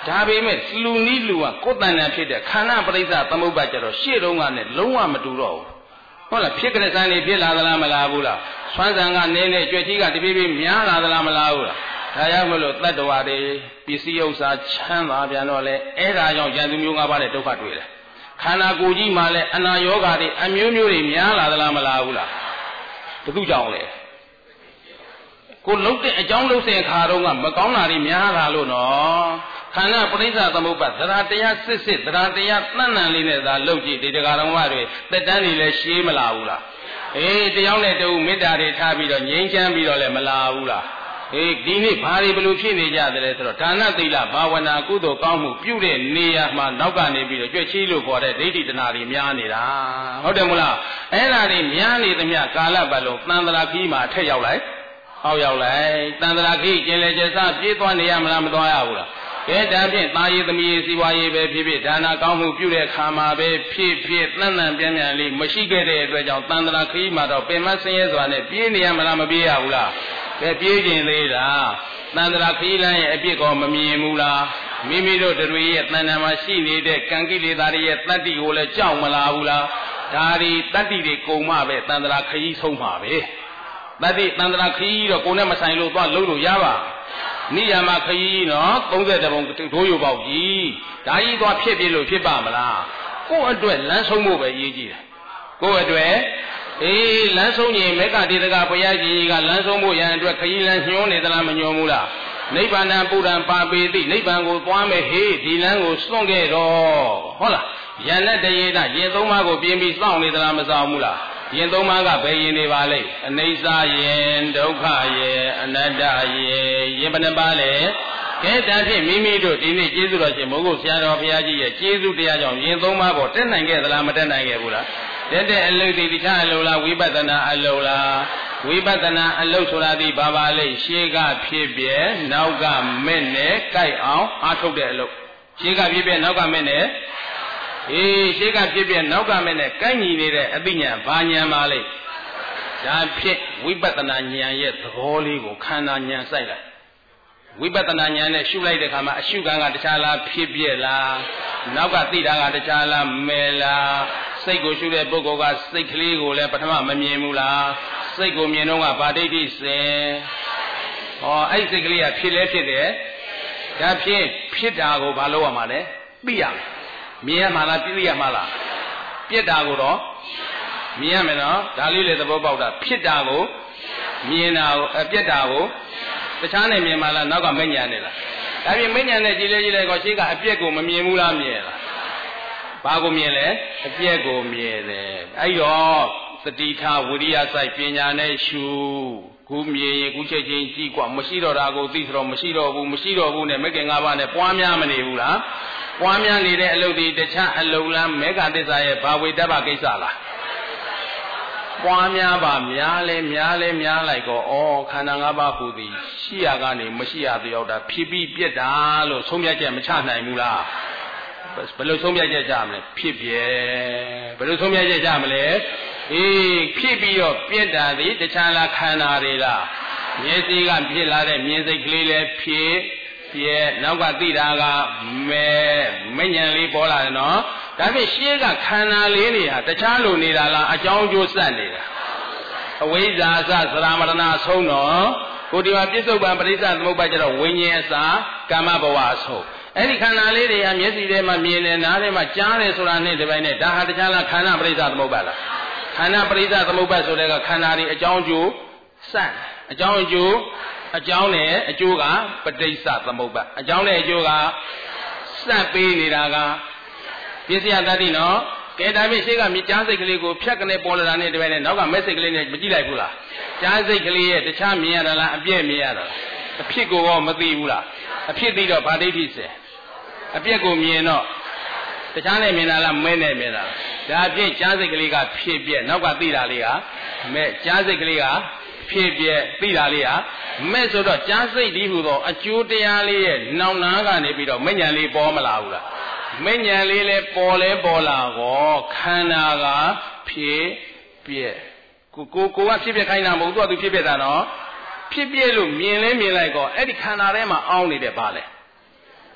ဒါပေမဲ့လူနီးလူကကိုယ်တန်တန်ဖြစ်တဲ့ခန္ဓာပရိစ္ဆသမုပ္ပါကျတော့ရှေ့တုန်းကနဲ့လုံးဝမတူတော့ဘူးဟုတ်လားဖြစ်ကြတဲ့စံတွေဖြစ်လာသလားမလားဘူးလားဆွမ်းဆံကနင်းနဲ့ကြွက်ကြီးကတပြေးပြေးများလာသလားမလားဘူးလားဒါကြောင့်မလို့တတ္တဝါတွေပစ္စည်းဥစ္စာချမ်းသာပြန်တော့လဲအဲ့ဒါကြောင့်ယန္တုမျိုး၅ပါးနဲ့ဒုက္ခတွေ့တယ်ခန္ဓာကိုယ်ကြီးမှလည်းအနာယောဂါတွေအမျိုးမျိုးတွေများလာသလားမလားဘူးလားဘယ်သူကြောင့်လဲကိုလှုပ်တဲ့အကြောင်းလှုပ်စဉ်ခါတော့ကမကောင်းတာတွေများလာလို့နော်ခန္ဓာပရိစ္ဆသမုပ္ပါသရတရားစစ်သရတရားတဏ္ဏလေးနဲ့သာလှုပ်ကြည့်ဒီတရားတော်တွေတက်တန်းတွေလည်းရှေးမလာဘူးလားအေးတယောက်နဲ့တူမေတ္တာတွေထားပြီးတော့ငြိမ်းချမ်းပြီးတော့လည်းမလာဘူးလားအေးဒီနေ့ဘာတွေဘလို့ဖြစ်နေကြသလဲဆိုတော့ဒါနသီလဘာဝနာကုသိုလ်ကောင်းမှုပြုတဲ့နေရာမှာနောက်ကနေပြီးတော့ကြွက်ချီးလို့ခေါ်တဲ့ဒိဋ္ဌိတဏှာတွေများနေတာဟုတ်တယ်မို့လားအဲ့ဒါတွေများနေသမျှကာလပတ်လုံးသံဃာခီးမှာထက်ရောက်လိုက်ဟောက်ရောက်လိုက်သံဃာခီးကျင်လေကျစပြေးသွားနေရမလားမသွားရဘူးလားကဲဒါဖြင့်တာရည်သမီးစီဝါရေးပဲဖြစ်ဖြစ်ဒါနာကောင်းမှုပြုတဲ့ခါမှာပဲဖြစ်ဖြစ်တန်တန်ပြန်ပြန်လေးမရှိခဲ့တဲ့အတွက်ကြောင့်သံဃာခီးမှာတော့ပင်မဆင်းရဲစွာနဲ့ပြေးနေရမလားမပြေးရဘူးလားကဲပြေးကျင်သေးလားသံဃာခီးလမ်းရဲ့အပြစ်ကောမမြင်ဘူးလားမိမိတို့တွေရဲ့တဏ္ဍာမှာရှိနေတဲ့ကံကိလေသာတွေရဲ့တတ္တိကိုလည်းကြောက်မလားဘူးလားဒါဒီတတ္တိတွေကုန်မှပဲသံဃာခီးဆုံးမှာပဲတတ္တိသံဃာခီးတော့ကိုယ်နဲ့မဆိုင်လို့သွားလုံးလို့ရပါနိယာမခရီးနော်30ပုံဒိုးယူပေါက်ကြီးဒါကြီးသွားဖြစ်ပြလို့ဖြစ်ပါမလားကိုယ့်အတွက်လမ်းဆုံးဖို့ပဲရေးကြည့်တယ်ကိုယ့်အတွက်အေးလမ်းဆုံးရင်မေကတေတကဘုရားကြီးကလမ်းဆုံးဖို့ရန်အတွက်ခရီးလမ်းညွှန်းနေသလားမညွှန်းဘူးလားနိဗ္ဗာန်ပုဒ္ဒံပါပေတိနိဗ္ဗာန်ကိုသွားမယ်ဟေးဒီလမ်းကိုစွန့်ခဲ့တော့ဟုတ်လားယန္တတယေတရင်သုံးပါးကိုပြင်းပြီးစောင့်နေသလားမစောင့်ဘူးလားရင်သုံးပါးကဘယ်ရင်နေပါလိမ့်အနိစ္စရင်ဒုက္ခရင်အနတ္တရင်ဘယ်နှပါလဲကဲဒါဖြင့်မိမိတို့ဒီနေ့ကျေးဇူးတော်ရှင်မိုးကုတ်ဆရာတော်ဘုရားကြီးရဲ့ကျေးဇူးတရားကြောင့်ရင်သုံးပါးပေါ်တက်နိုင်ခဲ့သလားမတက်နိုင်ခဲ့ဘူးလားတက်တဲ့အလုပ်ဒီတခြားအလုပ်လားဝိပဿနာအလုပ်လားဝိပဿနာအလုပ်ဆိုတာဒီဘာပါလိမ့်ရှေးကဖြစ်ပြဲနောက်ကမဲ့နဲ့ကြိုက်အောင်အားထုတ်တဲ့အလုပ်ရှေးကဖြစ်ပြဲနောက်ကမဲ့နဲ့အေးရှေးကဖြစ်ပြနောက်ကမဲ့နဲ့ကိုက်ညီနေတဲ့အသိဉာဏ်ဘာဉာဏ်ပါလိမ့်ဒါဖြစ်ဝိပဿနာဉာဏ်ရဲ့သဘောလေးကိုခန္ဓာဉာဏ်စိုက်လိုက်ဝိပဿနာဉာဏ်နဲ့ရှုလိုက်တဲ့အခါမှာအရှုခံကတခြားလားဖြစ်ပြလားနောက်ကသိတာကတခြားလားမဲလားစိတ်ကိုရှုတဲ့ပုဂ္ဂိုလ်ကစိတ်ကလေးကိုလည်းပထမမမြင်ဘူးလားစိတ်ကိုမြင်တော့ကဗာဒိဋ္ဌိစင်ဟောအဲ့စိတ်ကလေးကဖြစ်လဲဖြစ်တယ်ဒါဖြင့်ဖြစ်တာကိုဘာလို့ရမှာလဲသိရမယ်မြင်ရမှာလားသိရမှာလားပြက်တာကိုတော့မြင်ရမယ်နော်ဒါလေးလေသဘောပေါက်တာဖြစ်တာကိုမြင်တာကိုပြက်တာကိုတခြားနဲ့မြင်မှာလားနောက်ကမညံနေလားဒါပြင်မညံနဲ့ကြည်လေကောရှင်းကအပြက်ကိုမမြင်ဘူးလားမြင်လားဘာကိုမြင်လဲအပြက်ကိုမြင်တယ်အဲ့တော့သတိထားဝိရိယစိုက်ပညာနဲ့ရှုခုမြင်ရင်ခုချက်ချင်းကြည့်กว่าမရှိတော့တာကိုသိဆိုတော့မရှိတော့ဘူးနဲ့မကင်၅ပါးနဲ့ပွားများမနေဘူးလားပွားများနေတဲ့အလုပ်ဒီတခြားအလုပ်လားမေဃသစ္စာရဲ့ဘာဝေတ္တပကိစ္စလားပွားများပါများလဲလိုက်ကောခန္ဓာ၅ပါးဟူသည်ရှိရကနေမရှိရတယောက်တာဖြစ်ပြီးပြက်တာလို့ဆုံးဖြတ်ချက်မချနိုင်ဘူးလားဘယ်လိုဆုံးဖြတ်ချက်ချမလဲဖြစ်ပြဲဘယ်လိုဆုံးဖြတ်ချက်ချမလဲအေးဖြစ်ပြီးတော့ပြက်တာဒီတခြားလားခန္ဓာတွေလားမျက်စိကဖြစ်လာတဲ့မြင်စိတ်ကလေးလည်းဖြစ်ပြဲနောက်ကသိတာကမဉဏ်လေးပေါ်လာတယ်နော်ဒါဖြင့်ရှေးကခန္ဓာလေးတွေဟာတခြားလိုနေတာလားအကြောင်းကျိုးစက်နေတာအဝိဇ္ဇာအစသရမရဏအဆုံးတော့ကိုဒီမှာပြစ္ဆုတ်ပံပရိစ္ဆသမုပ္ပါဒ်ကျတော့ဝိညာဉ်အစာကာမဘဝအဆုံးအဲ့ဒီခန္ဓာလေးတွေဟာမျက်စိထဲမှာမြင်တယ်နားထဲမှာကြားတယ်ဆိုတာနဲ့ဒီပိုင်းနဲ့ဒါဟာတခြားလားခန္ဓာပရိစ္ဆသမုပ္ပါဒ်လားခန္ဓာပရိစ္ဆသမုပ္ပါဒ်ဆိုတဲ့ကခန္ဓာတွေအကြောင်းကျိုးစက်အကြောင်းအကျိုးအကြောင်းနဲ့အကျိုးကပဋိစ္စသမုပ္ပါဒ်အကြောင်းနဲ့အကျိုးကစက်ပေးနေတာကပစ္စယတတ္တိနော်ကဲဒါဖြင့်ရှေ့ကမြကြားစိတ်ကလေးကိုဖြတ်ကနေပေါ်လာတာနဲ့တပည့်နဲ့နောက်ကမဲ့စိတ်ကလေးနဲ့မကြည့်လိုက်ဘူးလားကြားစိတ်ကလေးရဲ့တခြားမြင်ရတာလားအပြည့်မြင်ရတာလားအဖြစ်ကိုရောမသိဘူးလားအဖြစ်သိတော့ဗာဒိဋ္ဌိစေအပြည့်ကိုမြင်တော့တခြားနဲ့မြင်တာလားမဲနဲ့မြင်တာဒါဖြင့်ကြားစိတ်ကလေးကဖြစ်ပြက်နောက်ကသိတာလေးကမဲ့ကြားစိတ်ကလေးကဖြစ်ပြက်သိတာလေးကမဲ့ဆိုတော့ကြားစိတ်ဒီဟူသောအကျိုးတရားလေးရဲ့နောင်နာကနေပြီးတော့မဉဏ်လေးပေါ်မလာဘူးလားမဉဏ်လေးလဲပေါ်လာကောခန္ဓာကဖြစ်ပြက်ကိုကဖြစ်ပြက်ခိုင်းတာမဟုတ်သူကသူဖြစ်ပြက်တာနော်ဖြစ်ပြက်လို့မြင်လိုက်ကောအဲ့ဒီခန္ဓာထဲမှာအောင်းနေတယ်ပါလေ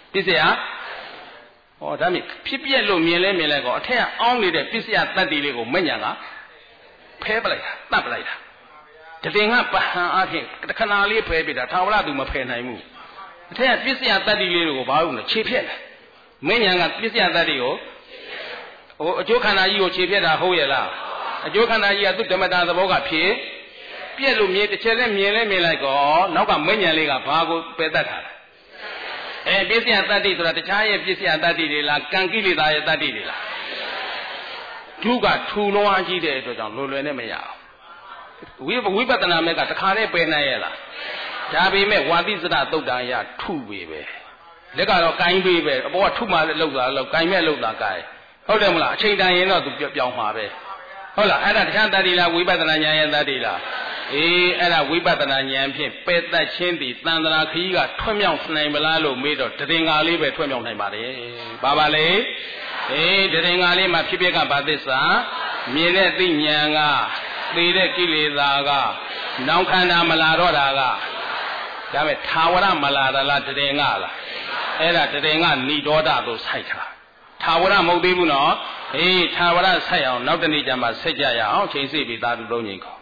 ပစ္စယဟောဒါမြင်ဖြစ်ပြက်လို့မြင်လဲမြင်လိုက်ကောအထက်ကအောင်းနေတဲ့ပစ္စယတတ္တိလေးကိုမဉ္ဇဏ်ကဖဲပလိုက်တာတတ်ပလိုက်တာတတင်ကပဟံအဖြစ်တခဏလေးဖဲပြတာထာဝရသူမဖယ်နိုင်ဘူးအထက်ကပစ္စယတတ္တိလေးတွေကိုဘာလို့လဲခြေဖြက်တယ်မဉ္ဇဏ်ကပစ္စယတတ္တိကိုဟိုအကျိုးခန္ဓာကြီးကိုခြေဖြက်တာဟုတ်ရဲ့လားအကျိုးခန္ဓာကြီးကသူ့ဓမ္မတာသဘောကဖြစ်ပြက်လို့မြင်တစ်ချက်နဲ့မြင်လိုက်ကောနောက်ကမဉ္ဇဏ်လေးကဘာကိုပယ်တတ်တာပစ္စယတတ္တိဆိုတာတခြားရဲ့ပစ္စယတတ္တိတွေလားကံကိလေသာရဲ့တတ္တိတွေလားဒုကထူလွှမ်းကြီးတဲ့အတွက်ကြောင့်လွယ်လွယ်နဲ့မရအောင်ဝိပဿနာမဲ့ကတခါနဲ့ပယ်နိုင်ရဲ့လားဒါပေမဲ့ဝါတိစရသုတ်တန်ရထုပေပဲလက်ကတော့ကိုင်းပေးပဲအပေါ်ကထုမှလည်းလောက်တာလောက်ကိုင်းမဲ့လောက်တာကိုင်းဟုတ်တယ်မလားအချိန်တန်ရင်တော့သူပြောင်းမှာပဲဟုတ်လားအဲ့ဒါတခြားတတ္တိလားဝိပဿနာဉာဏ်ရဲ့တတ္တိလားအဲ့ဒါဝိပဿနာဉာဏ်ဖြင့်ပယ်တတ်ခြင်းသည်တန်ត្រာခရီးကထွတ်မြောက်နိုင်မလားလို့မေးတော့တည်ငါလေးပဲထွတ်မြောက်နိုင်ပါတယ်ဘာပါလဲတည်ငါလေးမှာဖြစ်ဖြစ်ကဘာသစ္စာမြင်တဲ့သိဉာဏ်ကသိတဲ့ကိလေသာကနောင်ခန္ဓာမလာတော့တာကဒါမဲ့ထာဝရမလာတာလားတည်ငါလားအဲ့ဒါတည်ငါဏိဒေါဒသို့စိုက်တာထာဝရမဟုတ်သေးဘူးနော်ထာဝရစိုက်အောင်နောက်တနေ့ကျမှဆက်ကြရအောင်ချိန်စီပြီးသာသူသုံးချိန်ခေါ်